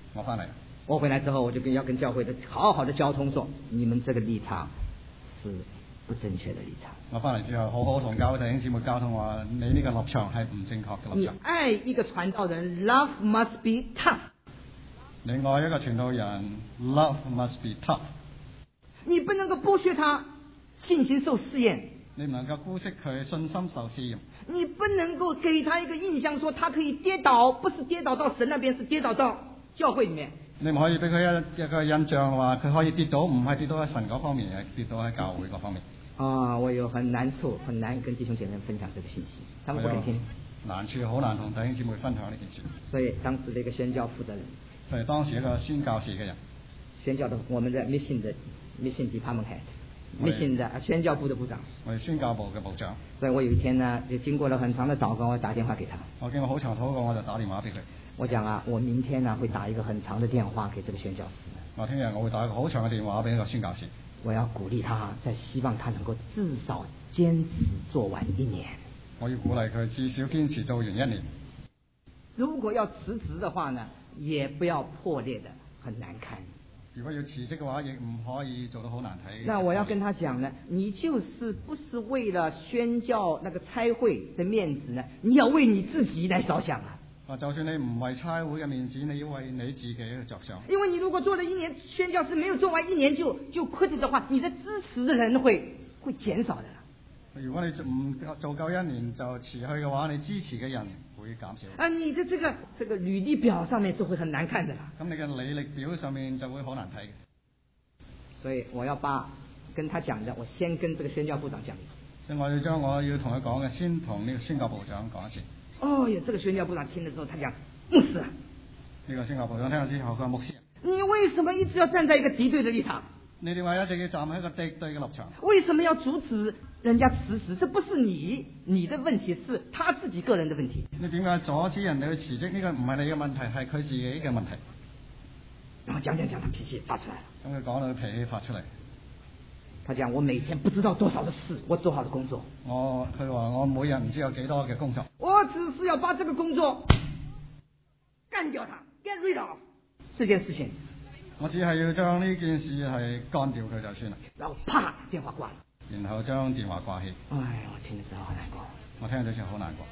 我翻嚟， 我回来之后，我就跟要跟教会的好好的交通说，你们这个立场是不正确的立場。 我翻嚟之後，好好同教會弟兄姊妹交通話，你呢個立場係唔正確嘅立你場。 愛一個傳道人 ，love must be tough。 你愛一個傳道人 ，love must be tough。 你不能夠剝削他信心受試驗。 你唔能夠姑息佢信心受試驗。 你不能夠給他一個印象，說他可以跌倒，不是跌倒到神那邊，是跌倒到教會裡面。 你唔可以俾佢一一個印象話佢可以跌倒，唔係跌倒喺神嗰方面，係跌倒喺教會嗰方面。 啊、哦，我有很難處，很難跟弟兄姐妹分享這個信息，他們不肯聽。 難處好難同弟兄姊妹分享呢件事。 所以當時的一個宣教負責人， 所以當時一個宣教士嘅人， 宣教的我們的 mission 的 mission department head，mission 的宣教部的部長， 我係宣教部嘅部長。 所以我有一天呢，就經過了很長的禱告，我打電話給他。 我經過好長禱告，我就打電話俾佢。 我講啊，我明天呢會打一個很長的電話給這個宣教士。 我聽日我會打一個好長嘅電話俾呢個宣教士。 我要鼓勵他，再希望他能夠至少堅持做完一年。 我要鼓勵佢至少堅持做完一年。 如果要辭職的話呢，也不要破裂的很難看。 如果要辭職嘅話，亦唔可以做到好難睇。 那我要跟他講呢，你就是不是為了宣教那個差會的面子呢？你要為你自己來着想啊！ 啊，就算你唔為差會嘅面子，你要為你自己去着想。 因為你如果做了一年宣教士，沒有做完一年就就 quit的話，你的支持的人會會減少的。 如果你唔做夠一年就辭去嘅話，你支持嘅人會減少。 啊，你的這個這個履歷表上面就會很難看的啦。 咁你嘅履歷表上面就會好難睇嘅。 所以我要把跟他講的，我先跟這個宣教部長講。 所以我要將我要同佢講嘅，先同呢個宣教部長講一次。 哦呀，這個宣教部長聽了之後，他講牧師啊， 呢個宣教部長聽咗之後，佢話牧師， 你為什麼一直要站在一個敵對的立場？ 你點解一直要站喺一個敵對嘅立場？ 為什麼要阻止人家辭職？這不是你你的問題，是他自己個人的問題。 你點解阻止人哋去辭職？呢個唔係你嘅問題，係佢自己嘅問題。 然後講講講，他脾氣發出來了。 咁佢講到脾氣發出嚟。 他講我每天不知道多少的事，我做好的工作。 我佢話我每日唔知有幾多嘅工作。 我只是要把這個工作幹掉它 ，get rid of 這件事情。 我只係要將呢件事係幹掉佢就算啦。 然後啪，電話掛了。 然後將電話掛起。 唉，我聽咗之後好難過。 我聽咗之後好難過。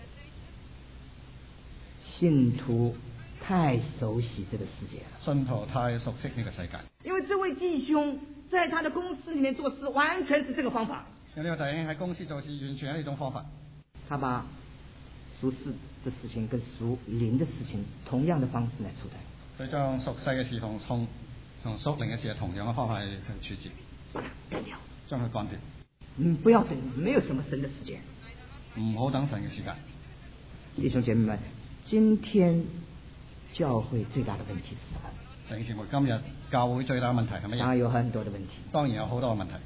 信徒太熟悉這個世界了。 信徒太熟悉呢個世界。 因為這位弟兄在他的公司裏面做事，完全是這個方法。 有呢個弟兄喺公司做事，完全係呢種方法。 他把屬世的事情跟屬靈的事情同樣的方式來處理。 佢將屬世嘅事同同同屬靈嘅事係同樣嘅方法去處置。 把它幹掉。 將佢幹掉。 嗯，不要等，沒有什麼神的時間。 唔好等神嘅時間。 弟兄姐妹們，今天教會最大的問題是什麼？ 弟兄姊妹，今日教會最大嘅問題係乜嘢？ 當然有很多的問題。 當然有好多嘅問題。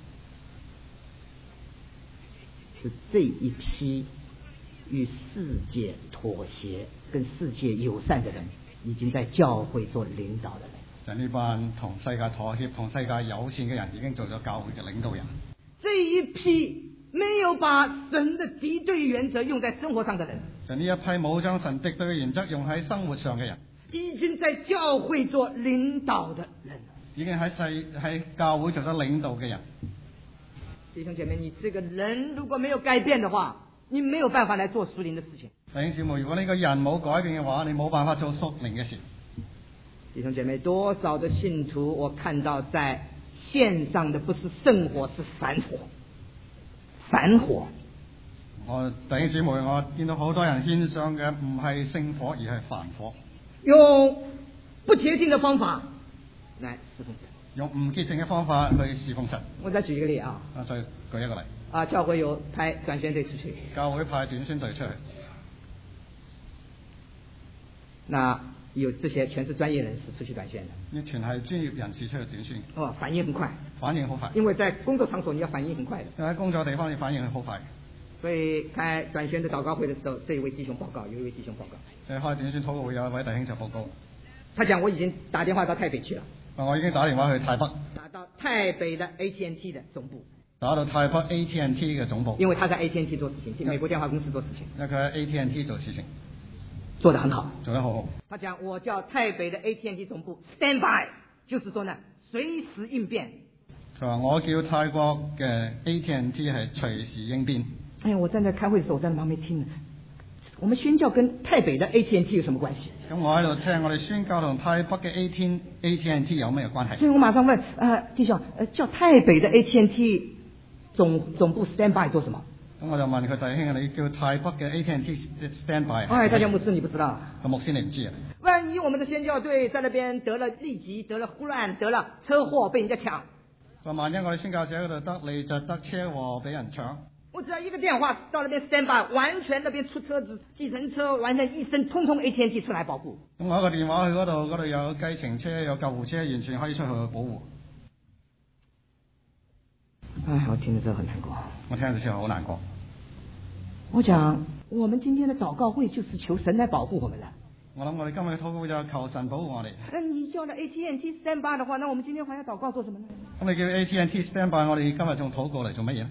是這一批與世界妥協、跟世界友善的人，已經在教會做領導的人。 就呢班同世界妥協、同世界友善嘅人，已經做咗教會嘅領導人。 這一批沒有把神的敵對原則用在生活上的人， 就呢一批冇將神敵對嘅原則用喺生活上嘅人， 已經在教會做領導的人， 已經喺世喺教會做咗領導嘅人。 弟兄姐妹，你這個人如果沒有改變的話，你沒有辦法來做屬靈的事情。 弟兄姊妹，如果呢個人冇改變嘅話，你冇辦法做屬靈嘅事。 弟兄姐妹，多少的信徒我看到在線上的不是聖火，是反火，反火。 我弟兄姊妹，我見到好多人獻上嘅唔係聖火，而係凡火， 用不潔淨的方法來侍奉神， 用唔潔淨嘅方法去侍奉神。 我再舉一個例啊， 啊，再舉一個例。 啊，教會有派短宣隊出去， 教會派短宣隊出去， 那有這些全是專業人士出去短宣的， 呢全係專業人士出去短宣。 哦，反應很快， 反應好快， 因為在工作場所你要反應很快的。 因為喺工作地方你反應係好快。 所以開短宣的禱告會的時候，這一位弟兄報告，有一位弟兄報告， 所以開短宣禱告會有一位弟兄就報告， 他講我已經打電話到台北去了， 我已經打電話去台北， 打到台北的 A T and T 的總部， 打到台北 A T and T 嘅總部， 因為他在 A T and T 做事情，替美國電話公司做事情， 因為佢喺 A T and T 做事情。 做得很好， 做得好好。 他讲我叫台北的 A T and T 总部 stand by， 就是說呢隨時應變。 佢話我叫泰國嘅 A T and T 係隨時應變。 哎呀，我站在開會的時候，我在旁邊聽，我們宣教跟台北的 A T and T 有什麼關係？ 咁我喺度聽，我哋宣教同台北嘅 A T A T and T 有咩關係？ 所以我馬上問，呃，弟兄，呃，叫台北的 A T and T 總總部 stand by 做什麼？ 咁我就問佢弟兄，你叫台北嘅 A T and T stand by？ 哎，大家牧師你不知道？ 個牧師你唔知啊？ 萬一我們的宣教隊在那邊得了痢疾，得了忽然得了車禍，被人家搶。 話萬一我哋宣教者嗰度得痢疾得車禍俾人搶， 我只要一個電話到那邊 stand by， 完全那邊出車子、計程車，完全一身通通 A T and T 出來保護。 咁我一個電話去嗰度，嗰度有計程車有救護車，完全可以出去保護。 唉，我聽到之後很難過。 我聽到之後好難過。 我講，我們今天的禱告會就是求神來保護我們的。 我諗我哋今日嘅禱告會就求神保護我哋。 那你叫了 A T and T stand by 的話，那我們今天還要禱告做什麼呢？ 咁你叫 A T and T stand by， 我哋今日仲禱告嚟做乜嘢呢？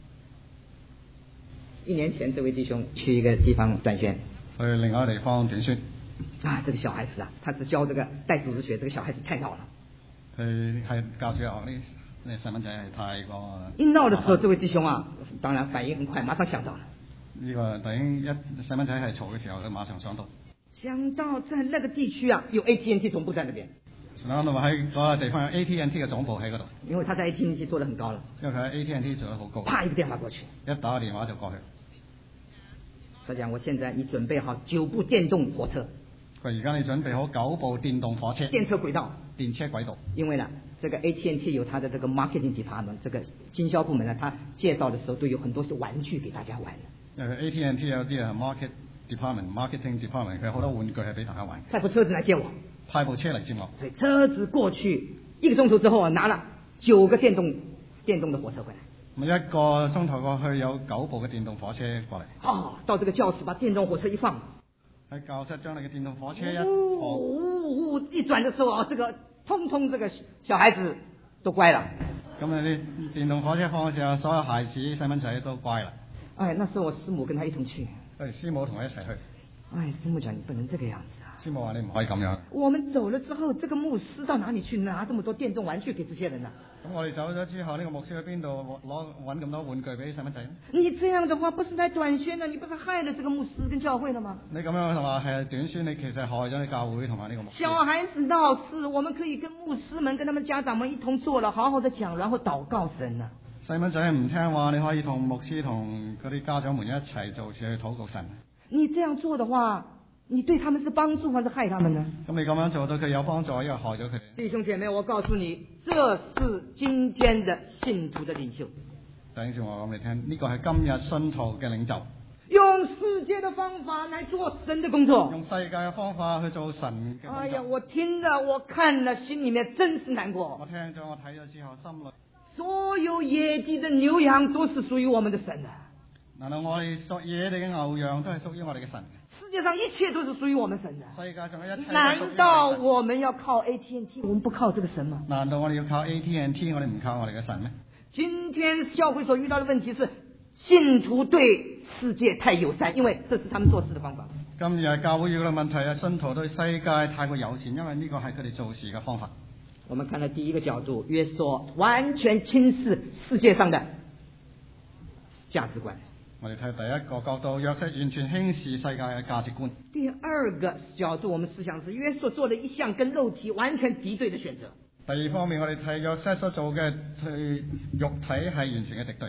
一年前，這位弟兄去一個地方短宣， 去另外一個地方短宣。 啊，這個小孩子啊，他只教這個帶組織學，這個小孩子太鬧了。 佢係教主學呢呢細蚊仔係太過。 一鬧的時候，這位弟兄啊，當然反應很快，馬上想到了。 呢個弟兄一細蚊仔係嘈嘅時候，佢馬上想到。 想到在那個地區啊，有 A T and T 總部在那邊。 想到喺嗰個地方有 A T and T 嘅總部喺嗰度。 因為他在 A T and T 做得很高了。 因為佢喺 A T and T 做得好高。 啪一個電話過去。 一打個電話就過去。 他講：我現在已準備好九部電動火車。 佢而家你準備好九部電動火車。 電車軌道。電車軌道。 因為呢，這個 A T and T 有它的這個 marketing department，這個經銷部門呢，他介紹的時候都有很多是玩具給大家玩的。 因為 A T and T 有啲係 market department、marketing department， 佢好多玩具係俾大家玩。 派部車子來接我。 派部車嚟接我。 所以車子過去一個鐘頭之後，拿了九個電動電動的火車回來。 咁一個鐘頭過去有九部嘅電動火車過嚟。 哦，到這個教室把電動火車一放。 喺教室將你嘅電動火車一放。 嗚嗚一轉的時候啊，這個通通這個小孩子都乖了。 咁你啲電動火車放嘅時候，所有孩子細蚊仔都乖啦。 哎，那時候我師母跟他一同去。 對，師母同佢一齊去。 哎，師母講你不能這個樣子啊。 師母話你唔可以咁樣。我們走了之後，這個牧師到哪裡去拿這麼多電動玩具給這些人啊？ 咁我哋走咗之後，呢、這個牧師去邊度攞揾咁多玩具俾細蚊仔？ 你這樣的話，不是來短宣的，你不是害了這個牧師跟教會了嗎？ 你咁樣話係短宣，你其實害咗你教會同埋呢個牧師。 小孩子鬧事，我們可以跟牧師們、跟他們家長們一同坐了，好好的講，然後禱告神啊。 細蚊仔唔聽話，你可以同牧師同嗰啲家長們一齊做事去禱告神。 你這樣做的話，你對他們是幫助還是害他們呢？ 咁你咁樣做對佢有幫助，因為害咗佢。 弟兄姐妹，我告訴你，這是今天的信徒的領袖。 弟兄姊妹，我講俾你聽，呢個係今日信徒嘅領袖。 用世界的方法來做神的工作。 用世界嘅方法去做神嘅工作。 哎呀，我聽了，我看了，心裏面真是難過。 我聽咗，我睇咗之後，心裏。 所有野地的牛羊都是屬於我們的神的。 難道我哋屬野地嘅牛羊都係屬於我哋嘅神？ 世界上一切都是屬於我們神的。 世界上嘅一切。 難道我們要靠 A T and T， 我們不靠這個神嗎？ 難道我哋要靠 A T and T， 我哋唔靠我哋嘅神咩？ 今天教會所遇到的問題是，信徒對世界太友善，因為這是他們做事的方法。 今日教會遇到嘅問題係信徒對世界太過友善，因為呢個係佢哋做事嘅方法。 我們看到第一個角度，約瑟完全輕視世界上的價值觀。 我哋睇第一個角度，約瑟完全輕視世界嘅價值觀。 第二個角度，我們思想是約瑟做了一項跟肉體完全敵對的選擇。 第二方面，我哋睇約瑟所做嘅對肉體係完全嘅敵對。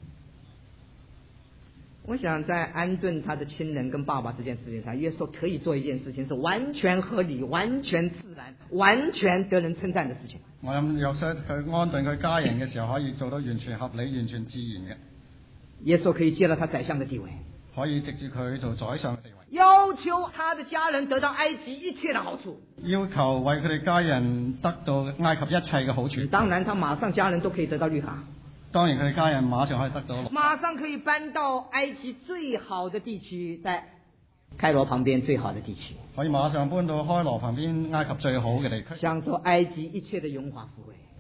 我想在安頓他的親人跟爸爸這件事情上，約瑟可以做一件事情，是完全合理、完全自然、完全得人稱讚的事情。 我諗約瑟佢安頓佢家人嘅時候，可以做到完全合理、完全自然嘅。 約瑟可以接到他宰相的地位， 可以藉住佢做宰相嘅地位， 要求他的家人得到埃及一切的好處， 要求為佢哋家人得到埃及一切嘅好處。 當然，他馬上家人都可以得到綠卡。 當然，佢哋家人馬上可以得到， 馬上可以搬到埃及最好的地區，在開羅旁邊最好的地區， 可以馬上搬到開羅旁邊埃及最好嘅地區， 享受埃及一切的榮華富貴，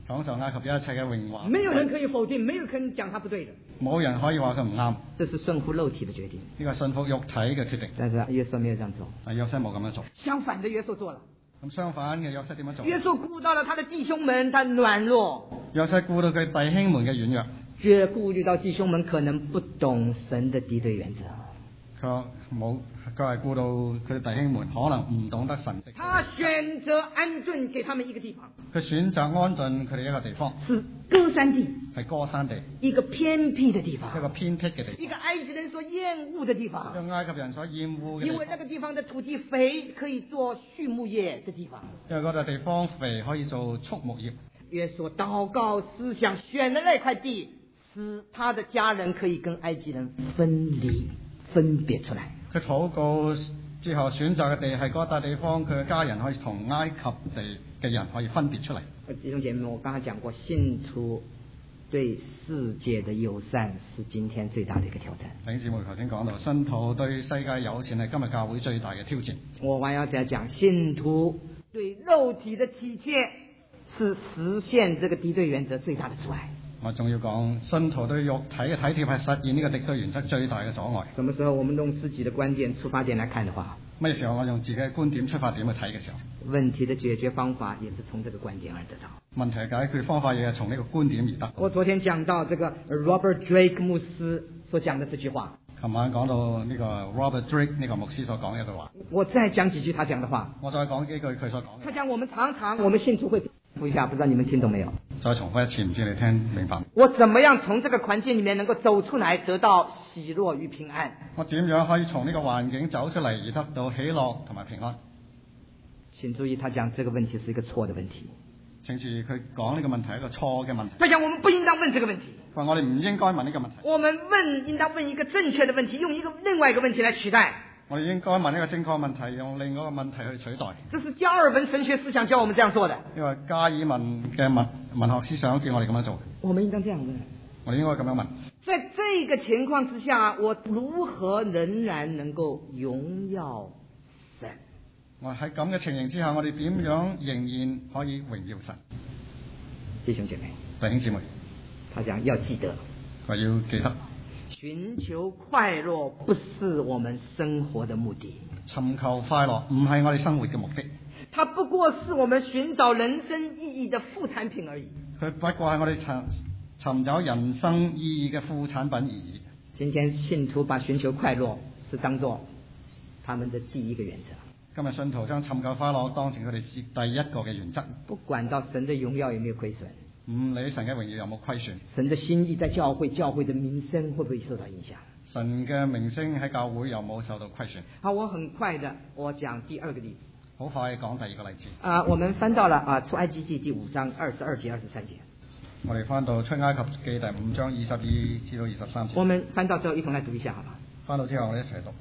享受埃及一切嘅榮華。 没有人可以否定，没有人讲他不对的。 冇人可以話佢唔啱。 这是顺服肉體的決定。 呢個信服肉體嘅決定。 但是約瑟沒有這樣做。 啊，約瑟冇咁樣做。 相反的，約瑟做了。 咁相反嘅，約瑟點樣做？ 約瑟顧到了他的弟兄們，他軟弱。 約瑟顧到佢弟兄們嘅軟弱。 卻顧慮到弟兄們可能不懂神的敵對原則。 佢冇，佢係顧到佢弟兄們可能唔懂得神的。 他選擇安頓給他們一個地方。 佢選擇安頓佢哋一個地方。 是歌山地。 係歌山地。 一個偏僻的地方。 一個偏僻嘅地方。 一個埃及人所厭惡的地方。 一個埃及人所厭惡嘅地方。 因為那個地方的土地肥，可以做畜牧業的地方。 因為嗰個地方肥，可以做畜牧業。 約瑟禱告思想，選了那塊地，使他的家人可以跟埃及人分離、分別出來。 佢禱告之後選擇嘅地係嗰笪地方，佢嘅家人可以同埃及地嘅人可以分別出嚟。 弟兄姐妹，我剛才講過，信徒對世界的友善是今天最大的一個挑戰。 弟兄姊妹頭先講到，信徒對世界友善係今日教會最大嘅挑戰。 我還要再講，信徒對肉體的體貼是實現這個敵對原則最大的阻礙。 我仲要講，信徒對肉體嘅體貼係實現呢個敵對原則最大嘅阻礙。 什麼時候我們用自己的觀點出發點來看的話， 咩時候我用自己嘅觀點出發點去睇嘅時候， 問題的解決方法也是從這個觀點而得到。 問題嘅解決方法也係從呢個觀點而得。 我昨天講到這個 Robert Drake 牧師所講的這句話。 琴晚講到呢個 Robert Drake 呢個牧師所講嘅一句話。 我再講幾句他講的話。 我再講幾句佢所講嘅。 他講我們常常我們信徒會復一下，不知道你們聽懂沒有？ 再重複一次，唔知你聽明白？ 我怎麼樣從這個環境裡面能夠走出來，得到喜樂與平安？ 我點樣可以從呢個環境走出嚟而得到喜樂同埋平安？ 請注意，他講這個問題是一個錯的問題。 請注意，佢講呢個問題係一個錯嘅問題。 他講我們不應當問這個問題。 佢話我哋唔應該問呢個問題。 我們問應當問一個正確的問題，用一個另外一個問題來取代。 我哋應該問一個正確問題，用另外一個問題去取代。 這是加爾文神學思想教我們這樣做的。 因為加爾文嘅文文學思想叫我哋咁樣做。 我們應當這樣問。 我哋應該咁樣問。 在這個情況之下，我如何仍然能夠榮耀神？ 我喺咁嘅情形之下，我哋點樣仍然可以榮耀神？ 弟兄姐妹， 弟兄姊妹， 他講要記得， 我要記得。 尋求快樂不是我們生活的目的。 尋求快樂唔係我哋生活嘅目的。 它不過是我們尋找人生意義的副產品而已。 佢不過係我哋尋尋找人生意義嘅副產品而已。 今天信徒把尋求快樂是當作他們的第一個原則。 今日信徒將尋求快樂當成佢哋第一個嘅原則。 不管到神的榮耀有沒有虧損。 唔理神嘅榮耀有冇虧損， 神的心意在教會，教會的名聲會不會受到影響？ 神嘅名聲喺教會有冇受到虧損？ 好，我很快的，我講第二個例子。 好快講第二個例子。 啊，我們翻到了啊出埃及記第五章二十二節、二十三節。 我哋翻到出埃及記第五章二十二至到二十三節。 我們翻到之後一同來讀一下，好嗎？ 翻到之後我哋一齊讀。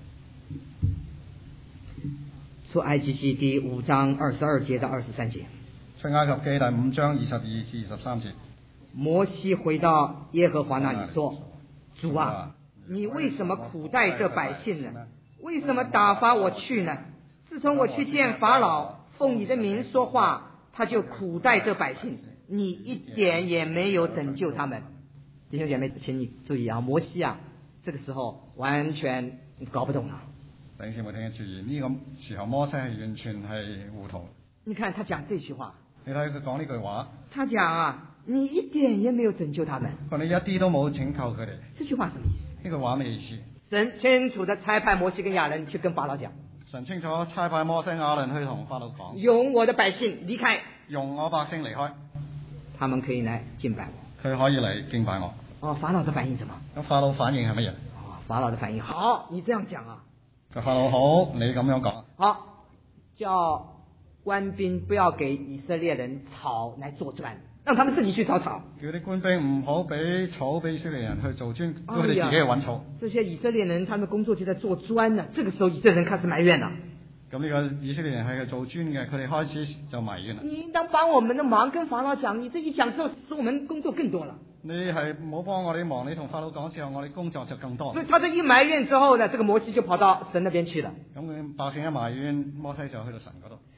出埃及記第五章二十二節到二十三節。 出埃及記第五章二十二至二十三節。 摩西回到耶和華那裏說：主啊，你為什麼苦待這百姓呢？為什麼打發我去呢？自從我去見法老，奉你的名說話，他就苦待這百姓，你一點也沒有拯救他們。弟兄姐妹，請你注意啊，摩西啊，這個時候完全搞不懂了。 弟兄姐妹聽注意，呢、這個時候摩西係完全係糊塗。你看他講這句話。 你睇佢講呢句話， 他講啊，你一點也沒有拯救他們。 佢你一啲都冇拯救佢哋。 這句話什麼意思？ 呢句話咩意思？ 神清楚的差派摩西跟亞倫去跟法老講。 神清楚差派摩西亞倫去同法老講。 容我的百姓離開。 容我百姓離開。 他們可以來敬拜我。 佢可以嚟敬拜我。 哦，法老的反應什麼？ 咁法老反應係乜嘢？ 哦，法老的反應好，你這樣講啊。 個法老好，你咁樣講。 好，叫官兵不要給以色列人草來做磚，讓他們自己去找草。 叫啲官兵唔好俾草俾以色列人去做磚，叫佢哋自己去揾草。 這些以色列人，他們工作就在做磚呢。這個時候，以色列人開始埋怨啦。咁呢個以色列人係去做磚嘅，佢哋開始就埋怨啦。 你應當幫我們的忙，跟法老講，你這一講之後，使我們工作更多了。 你係唔好幫我哋忙，你同法老講之後，我哋工作就更多。 所以他這一埋怨之後呢，這個摩西就跑到神那邊去了。 咁佢百姓一埋怨，摩西就去到神嗰度。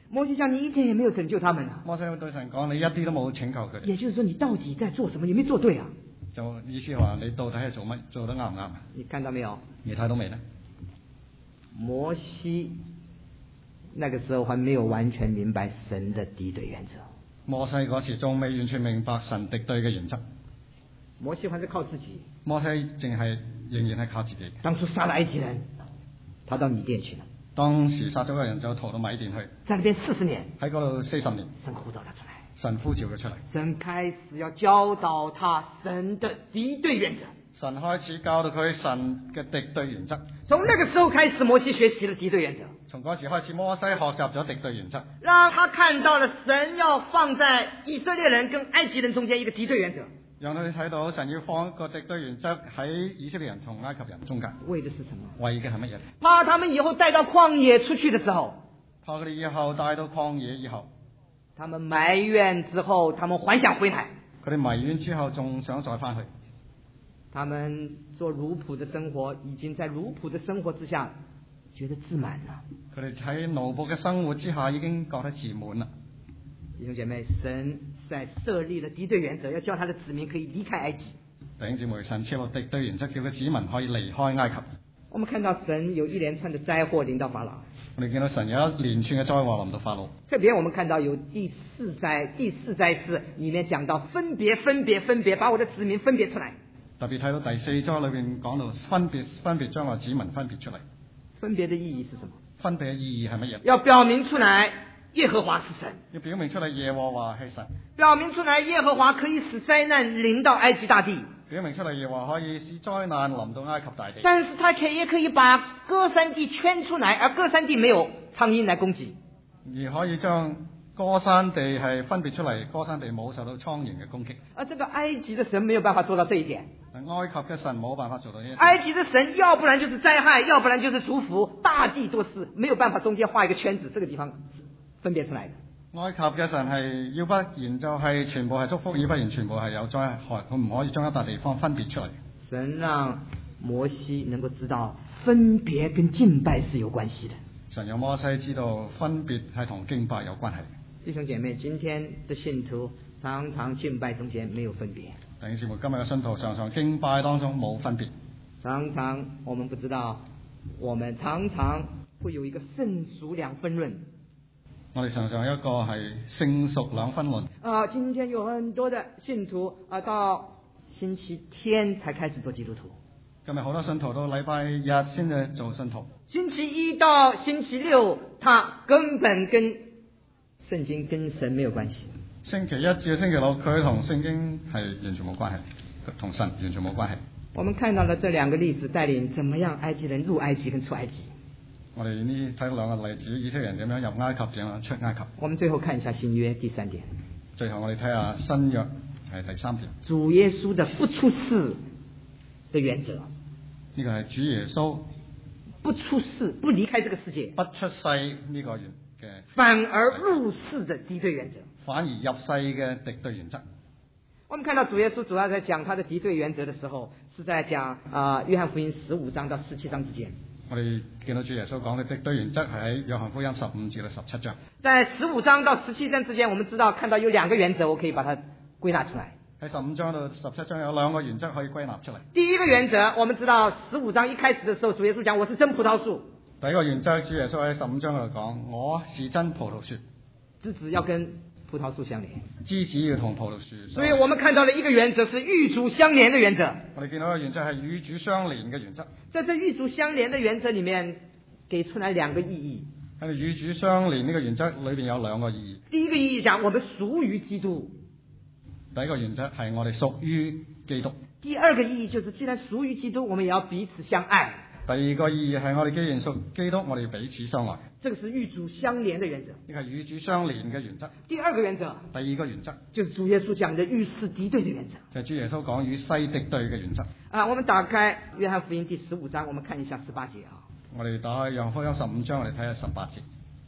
摩西讲你一點也沒有拯救他們啊。 摩西對神講：你一啲都冇拯救佢哋。 也就是說，你到底在做什麼？有沒有做對啊？ 就意思話你到底係做乜？做得啱唔啱？ 你看到沒有？ 你睇到未呢？ 摩西那個時候還沒有完全明白神的敵對原則。 摩西嗰時仲未完全明白神敵對嘅原則。 摩西還是靠自己。 摩西淨係仍然係靠自己。 當初殺了埃及人，逃到米甸去了。 當時殺咗個人就逃到米甸去， 在那邊四十年， 喺嗰度四十年。 神呼召他出來， 神呼召佢出嚟。 神開始要教導他神的敵對原則。 神開始教導佢神嘅敵對原則。 從那個時候開始，摩西學習了敵對原則。 從嗰時開始，摩西學習咗敵對原則， 讓他看到了神要放在以色列人跟埃及人中間一個敵對原則。 讓佢睇到神要放一個敵對原則喺以色列人同埃及人中間。 為的是什麼？ 為嘅係乜嘢？ 怕他們以後帶到曠野出去的時候， 怕佢哋以後帶到曠野以後， 他們埋怨之後，他們還想回來。 佢哋埋怨之後仲想再翻去。 他們做奴僕的生活，已經在奴僕的生活之下覺得自滿了。 佢哋喺奴僕嘅生活之下已經覺得自滿啦。 弟兄姐妹，神在設立了敵對原則，要叫他的子民可以離開埃及。 弟兄姊妹，神設立敵對原則，叫佢子民可以離開埃及。 我們看到神有一連串的災禍臨到法老。 我哋見到神有一連串嘅災禍臨到法老。 特別我們看到有第四災，第四災是裡面講到分別、分別、分別，把我的子民分別出來。 特別睇到第四災裏邊講到分別、分別將我子民分別出嚟。 分別的意義是什麼？ 分別嘅意義係乜嘢？ 要表明出來耶和華是神。 要表明出嚟耶和華係神。 表明出來耶和華可以使災難臨到埃及大地。 表明出嚟耶和華可以使災難臨到埃及大地。 但是他卻也可以把歌珊地圈出來，而歌珊地沒有蒼蠅來攻擊。 而可以將歌珊地係分別出嚟，歌珊地冇受到蒼蠅嘅攻擊。 而這個埃及的神沒有辦法做到這一點。 埃及嘅神冇辦法做到呢一點。 埃及的神要不然就是災害，要不然就是祝福，大地都是沒有辦法中間畫一個圈子，這個地方分別出來的。 埃及嘅神係要不然就係全部係祝福，要不然全部係有災害，佢唔可以將一笪地方分別出嚟。 神讓摩西能夠知道分別跟敬拜是有關係的。 神讓摩西知道分別係同敬拜有關係。 弟兄姐妹，今天的信徒常常敬拜中間沒有分別。 弟兄姊妹，今日嘅信徒常常敬拜當中冇分別。 常常我們不知道，我們常常會有一個聖俗兩分論。 我哋常常有一個係聖俗兩分論。 啊，今天有很多的信徒啊，到星期天才開始做基督徒。 今日好多信徒到禮拜日先至做信徒。 星期一到星期六，他根本跟聖經跟神沒有關係。 星期一至星期六，佢同聖經係完全冇關係，同神完全冇關係。 我們看到了這兩個例子，帶領怎麼樣埃及人入埃及跟出埃及。 我哋呢睇兩個例子，以色列人點樣入埃及，點樣出埃及。 我們最後看一下新約第三點。 最後我哋睇下新約係第三點。 主耶穌的不出世的原則。 呢個係主耶穌不出世，不離開這個世界， 不出世呢個原嘅， 反而入世的敵對原則。 反而入世嘅敵對原則。 我們看到主耶穌主要在講他的敵對原則的時候，是在講啊、呃、約翰福音十五章到十七章之間。 我哋見到主耶穌講嘅敵對原則係喺約翰福音十五至到十七章。 在十五章到十七章之間，我們知道看到有兩個原則，我可以把它歸納出來。 喺十五章到十七章有兩個原則可以歸納出嚟。 第一個原則，我們知道十五章一開始的時候，主耶穌講我是真葡萄樹。 第一個原則，主耶穌喺十五章嗰度講我是真葡萄樹， 枝子要跟葡萄樹相連， 枝子要同葡萄樹。 所以我們看到了一個原則是與主相連的原則。 我哋見到嘅原則係與主相連嘅原則。 在這與主相連的原則裏面，給出來兩個意義。 喺與主相連呢個原則裏邊有兩個意義。 第一個意義講我們屬於基督。 第一個原則係我哋屬於基督。 第二個意義就是既然屬於基督，我們也要彼此相愛。 第二個意義係我哋既然屬基督，我哋彼此相愛。 這個是與主相連的原則。 呢個係與主相連嘅原則。 第二個原則， 第二個原則就是主耶穌講的與世敵對的原則。 就係主耶穌講與世敵對嘅原則。 啊，我們打開約翰福音第十五章，我們看一下十八節啊。 我哋打開約翰福音十五章，我哋睇下十八節。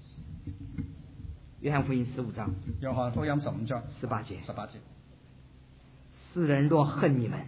約翰福音十五章。 約翰福音十五章十八節。 十八節。 世人若恨你們，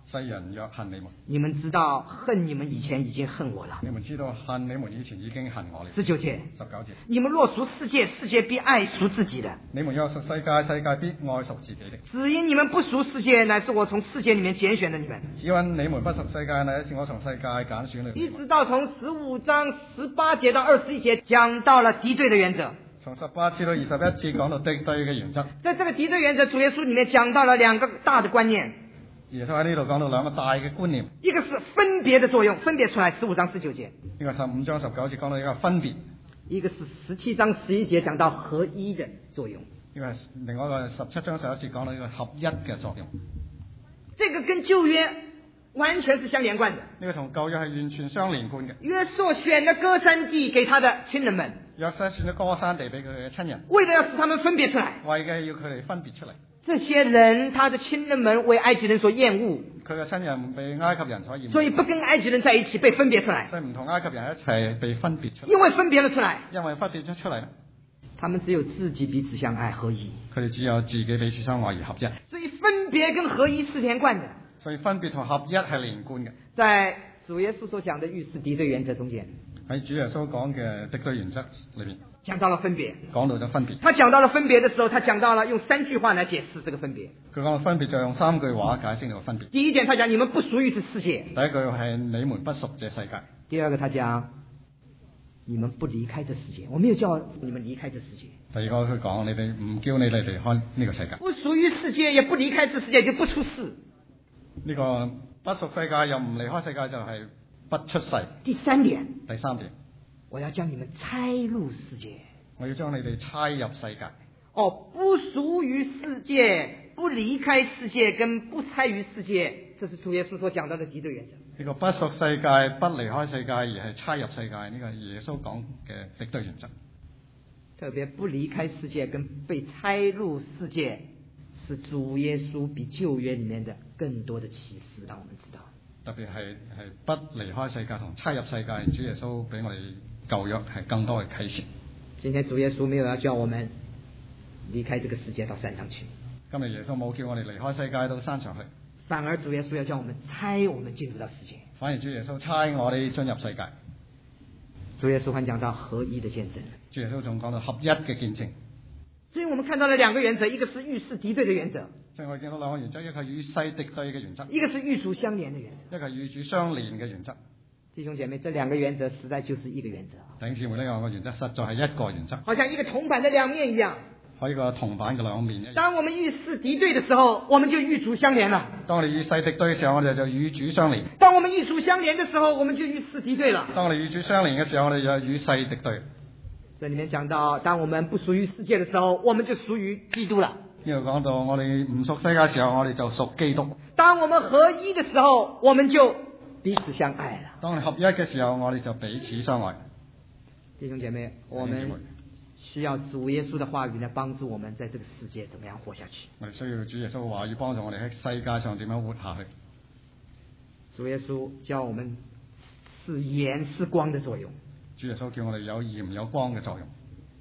世人若恨你們， 你們知道恨你們以前已經恨我了。 你們知道恨你們以前已經恨我了。 十九節， 十九節， 你們若屬世界，世界必愛屬自己的。 你們若屬世界，世界必愛屬自己的。 只因你們不屬世界，乃是我從世界裡面揀選的你們。 只因你們不屬世界，乃是我從世界揀選了你們。 一直到從十五章十八節到二十一節，講到了敵對的原則。 從十八至到二十一節講到敵對嘅原則。 在這個敵對原則，主耶穌裡面講到了兩個大的觀念。 耶穌喺呢度講到兩個大嘅觀念， 一個是分別的作用，分別出來十五章十九節。 呢個十五章十九節講到一個分別。 一個是十七章十一節講到合一的作用。 呢個係另外一個十七章十一節講到一個合一嘅作用。 這個跟舊約完全是相連貫的。 呢個同舊約係完全相連貫嘅。 約瑟選了歌珊地給他的親人們。 約瑟選咗歌珊地俾佢嘅親人， 為了要使他們分別出來。 為嘅要佢哋分別出嚟。 這些人，他的親人們為埃及人所厭惡， 佢嘅親人被埃及人所厭惡， 所以不跟埃及人在一起，被分別出來。 所以唔同埃及人一齊被分別出嚟。 因為分別了出來， 因為分別咗出嚟， 他們只有自己彼此相愛合一。 佢哋只有自己彼此相愛而合一。 所以分別跟合一是連貫的。 所以分別同合一係連貫嘅。 在主耶穌所講的遇事敵對原則中間， 喺主耶穌講嘅敵對原則裏面， 講到了分別， 講到咗分別。 他講到了分別的時候，他講到了用三句話來解釋這個分別。 佢講到分別就用三句話解釋呢個分別。 第一點，他講你們不屬於這世界。 第一句係你們不屬這世界。 第二個，他講你們不離開這世界，我沒有叫你們離開這世界。 第二個佢講你哋唔叫你哋離開呢個世界。 不屬於世界，也不離開這世界，就不出世。 呢個不屬世界又唔離開世界就係不出世。 第三點， 第三點， 我要將你們差入世界。 我要將你哋差入世界。 哦，不屬於世界，不離開世界，跟不差於世界，這是主耶穌所講到的敵對原則。 呢個不屬世界、不離開世界，而係差入世界，呢個係耶穌講嘅敵對原則。 特別不離開世界跟被差入世界，是主耶穌比舊約裡面的更多的啟示，讓我們知道。 特別係係不離開世界同差入世界，主耶穌俾我哋舊約係更多嘅啟示。 今天主耶穌沒有要叫我們離開這個世界到山上去。 今日耶穌冇叫我哋離開世界到山上去， 反而主耶穌要叫我們差我們進入到世界。 反而主耶穌差我哋進入世界。 主耶穌還講到合一的見證。 主耶穌仲講到合一嘅見證。 所以我們看到了兩個原則，一個是與世敵對的原則， 所以我哋見到兩個原則，一個係與世敵對嘅原則， 一個是與主相連的原則， 一個係與主相連嘅原則。 弟兄姐妹，這兩個原則實在就是一個原則。 弟兄姊妹，呢兩個原則實在係一個原則， 好像一個銅板的兩面一樣。 可以個銅板嘅兩面一樣。 當我們與世敵對的時候，我們就與主相連了。 當我哋與世敵對嘅時候，我哋就與主相連。 當我們與主相連的時候，我們就與世敵對了。 當我哋與主相連嘅時候，我哋就與世敵對。 這裡面講到，當我們不屬於世界的時候，我們就屬於基督了。 呢度講到，我哋唔屬世界嘅時候，我哋就屬基督。 當我們合一的時候，我們就彼此相愛了。 當我哋合一嘅時候，我哋就彼此相愛。 弟兄姐妹，我們需要主耶穌的話語來幫助我們在這個世界怎麼樣活下去。 我哋需要主耶穌嘅話語幫助我哋喺世界上點樣活下去。 主耶穌教我們是鹽是光的作用。 主耶穌叫我哋有鹽有光嘅作用。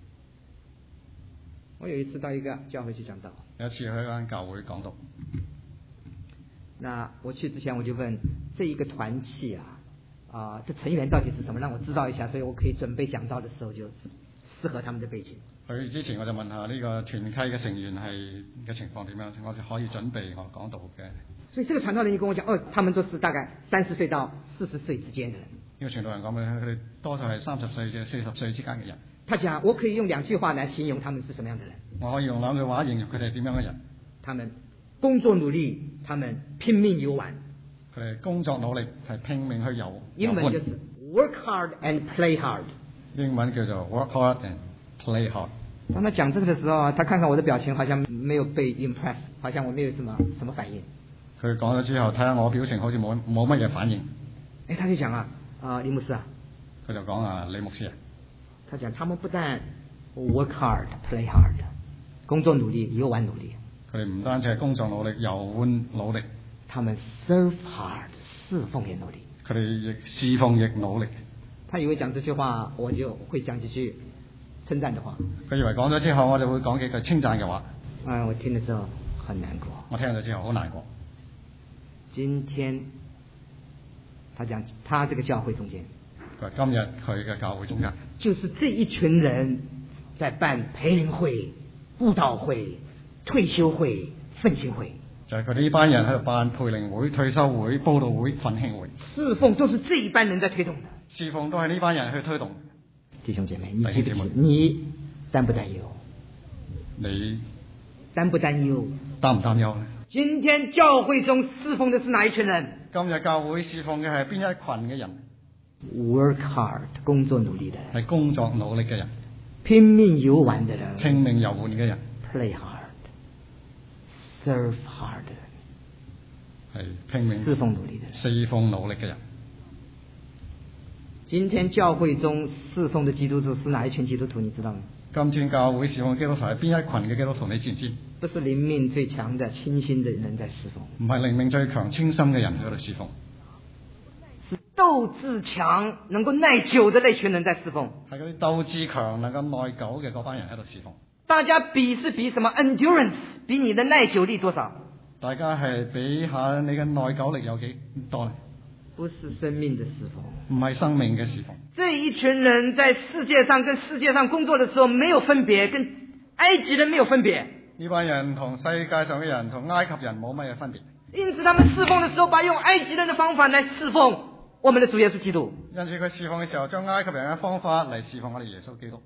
我有一次到一個教會去講道， 有一次去一間教會講道。 那我去之前我就問這一個團契啊，啊、呃，這成員到底是什麼，讓我知道一下，所以我可以準備講道的時候就適合他們的背景。 去之前我就問下呢個團契嘅成員係嘅情況點樣，我就可以準備我講道嘅。 所以這個傳道人就跟我講，哦，他們都是大概三十歲到四十歲之間的人。 呢個傳道人講俾佢哋多數係三十歲至四十歲之間嘅人。 他講，我可以用兩句話來形容他們是什麼樣的人。 我可以用兩句話形容佢哋係點樣嘅人。 他們工作努力，他們拼命遊玩。 佢哋工作努力係拼命去遊。 英文就是 work hard and play hard。 英文叫做 work hard and play hard。 當他講這個的時候，他看看我的表情，好像沒有被 impress，好像我沒有什麼什麼反應。 佢講咗之後，睇下我表情好似冇冇乜嘢反應。 誒，他就講啊，啊、呃，李牧師啊， 佢就講啊，李牧師啊， 他講他們不但 work hard play hard， 工作努力遊玩努力。 佢哋唔單止係工作努力遊玩努力， 他們 serve hard 侍奉也努力。 佢哋亦侍奉亦努力。 他以為講這句話，我就會講幾句稱讚的話。 佢以為講咗之後，我就會講幾句稱讚嘅話。 啊，我聽了之後很難過。 我聽咗之後好難過。 今天他讲他这个教会中间， 佢今日佢嘅教會中間， 就是這一群人在辦培靈會、佈道會、退休會、奮興會， 就係佢哋呢班人喺度辦培靈會、退休會、佈道會、奮興會， 侍奉都是這一班人在推動的。 侍奉都係呢班人去推動。 弟兄姐妹，你記不記得？你擔不擔憂？ 你擔不擔憂？ 擔唔擔憂呢？ 今天教會中侍奉的是哪一群人？ 今日教會侍奉嘅係邊一群嘅人？ Work hard， 工作努力的人， 係工作努力嘅人， 拼命遊玩的人， 拼命遊玩嘅人 ，play hard， serve hard， 係拼命侍奉努力的人， 侍奉努力嘅人。 今天教會中侍奉的基督徒是哪一群基督徒？你知道嗎？ 今天教會侍奉基督徒係邊一群嘅基督徒？你知唔知？ 不是靈命最強的清心的人在侍奉， 唔係靈命最強清心嘅人喺度侍奉， 是鬥志強能夠耐久的那群人在侍奉。 係嗰啲鬥志強能夠耐久嘅嗰班人喺度侍奉。 大家比是比什麼 endurance， 比你的耐久力多少？ 大家係比下你嘅耐久力有幾多呢？ 不是生命的侍奉， 唔係生命嘅侍奉。 這一群人在世界上跟世界上工作的時候沒有分別，跟埃及人沒有分別。 呢班人同世界上嘅人同埃及人冇乜嘢分別。 因此他們侍奉的時候，把用埃及人的方法來侍奉我們的主耶穌基督。 因此佢侍奉嘅時候，將埃及人嘅方法嚟侍奉我哋耶穌基督。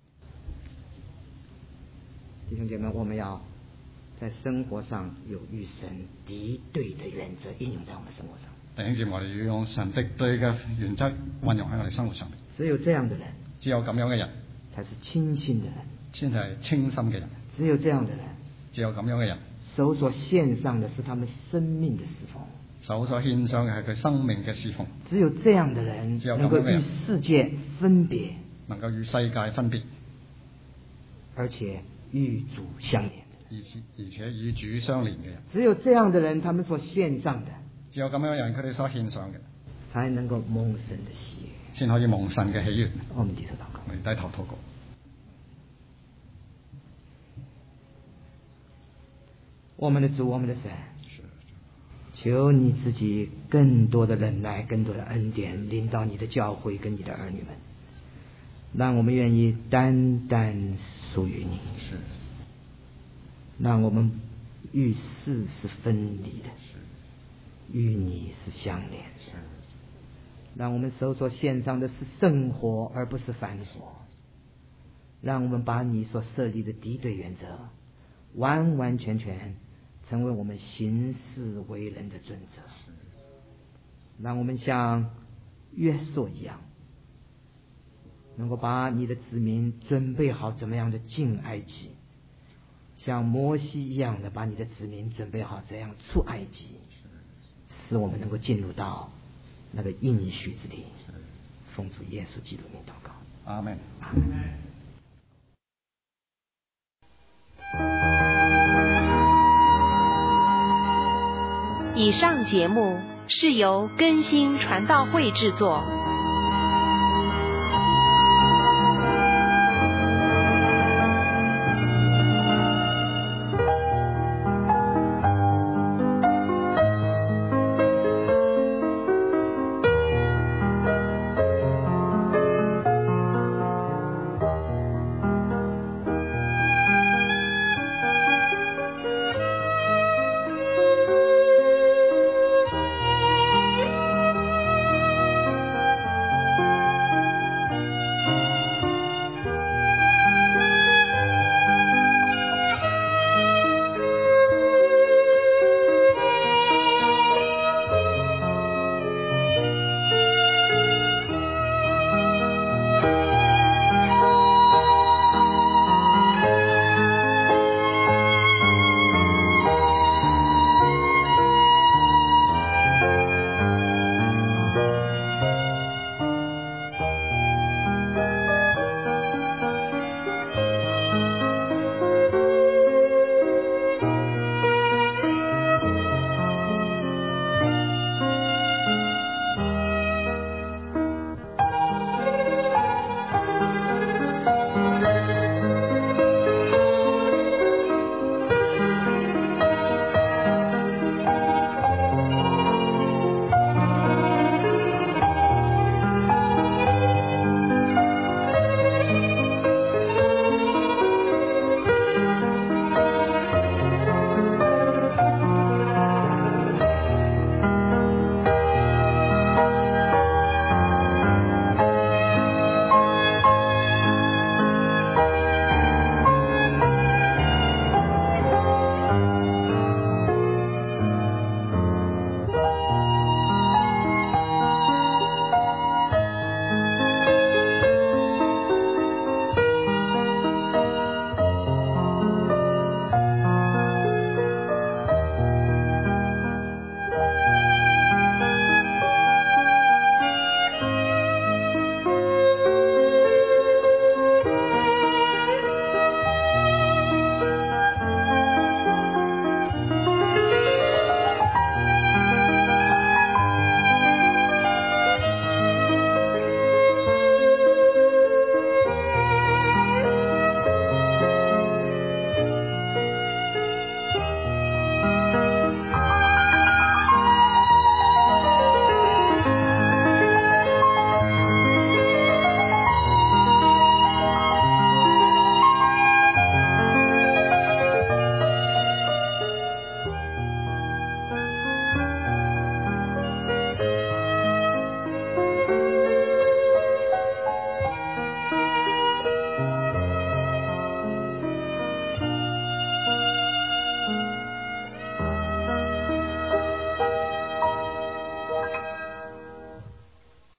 弟兄姐妹，我們要在生活上有與神敵對的原則應用在我們生活上。 弟兄姊妹，我哋要用神敵對嘅原則運用喺我哋生活上面。 只有這樣的人， 只有咁樣嘅人， 才是清心的人， 先係清心嘅人。 只有這樣的人， 只有咁樣嘅人， 手所獻上的是他們生命的侍奉， 手所獻上嘅係佢生命嘅侍奉。 只有這樣的人，能夠與世界分別， 能夠與世界分別， 而且與主相連， 而且而且與主相連嘅人。 只有這樣的人，他們所獻上的， 只有咁樣嘅人，佢哋所獻上嘅， 才能夠蒙神的喜悅， 先可以蒙神嘅喜悅。 我們低頭禱告， 我哋低頭禱告。 我們的主，我們的神，求你自己更多的忍耐，更多的恩典臨到你的教會跟你的兒女們，讓我們願意單單屬於你，讓我們與世是分離的，與你是相連的，讓我們手所獻上的是聖火而不是凡火，讓我們把你所設立的敵對原則完完全全成為我們行事為人的準則，讓我們像約瑟一樣，能夠把你的子民準備好怎麼樣的進埃及，像摩西一樣的把你的子民準備好怎樣出埃及，使我們能夠進入到那個應許之地。奉主耶穌基督名禱告， 阿們。 阿們。 以上節目是由更新傳道會製作。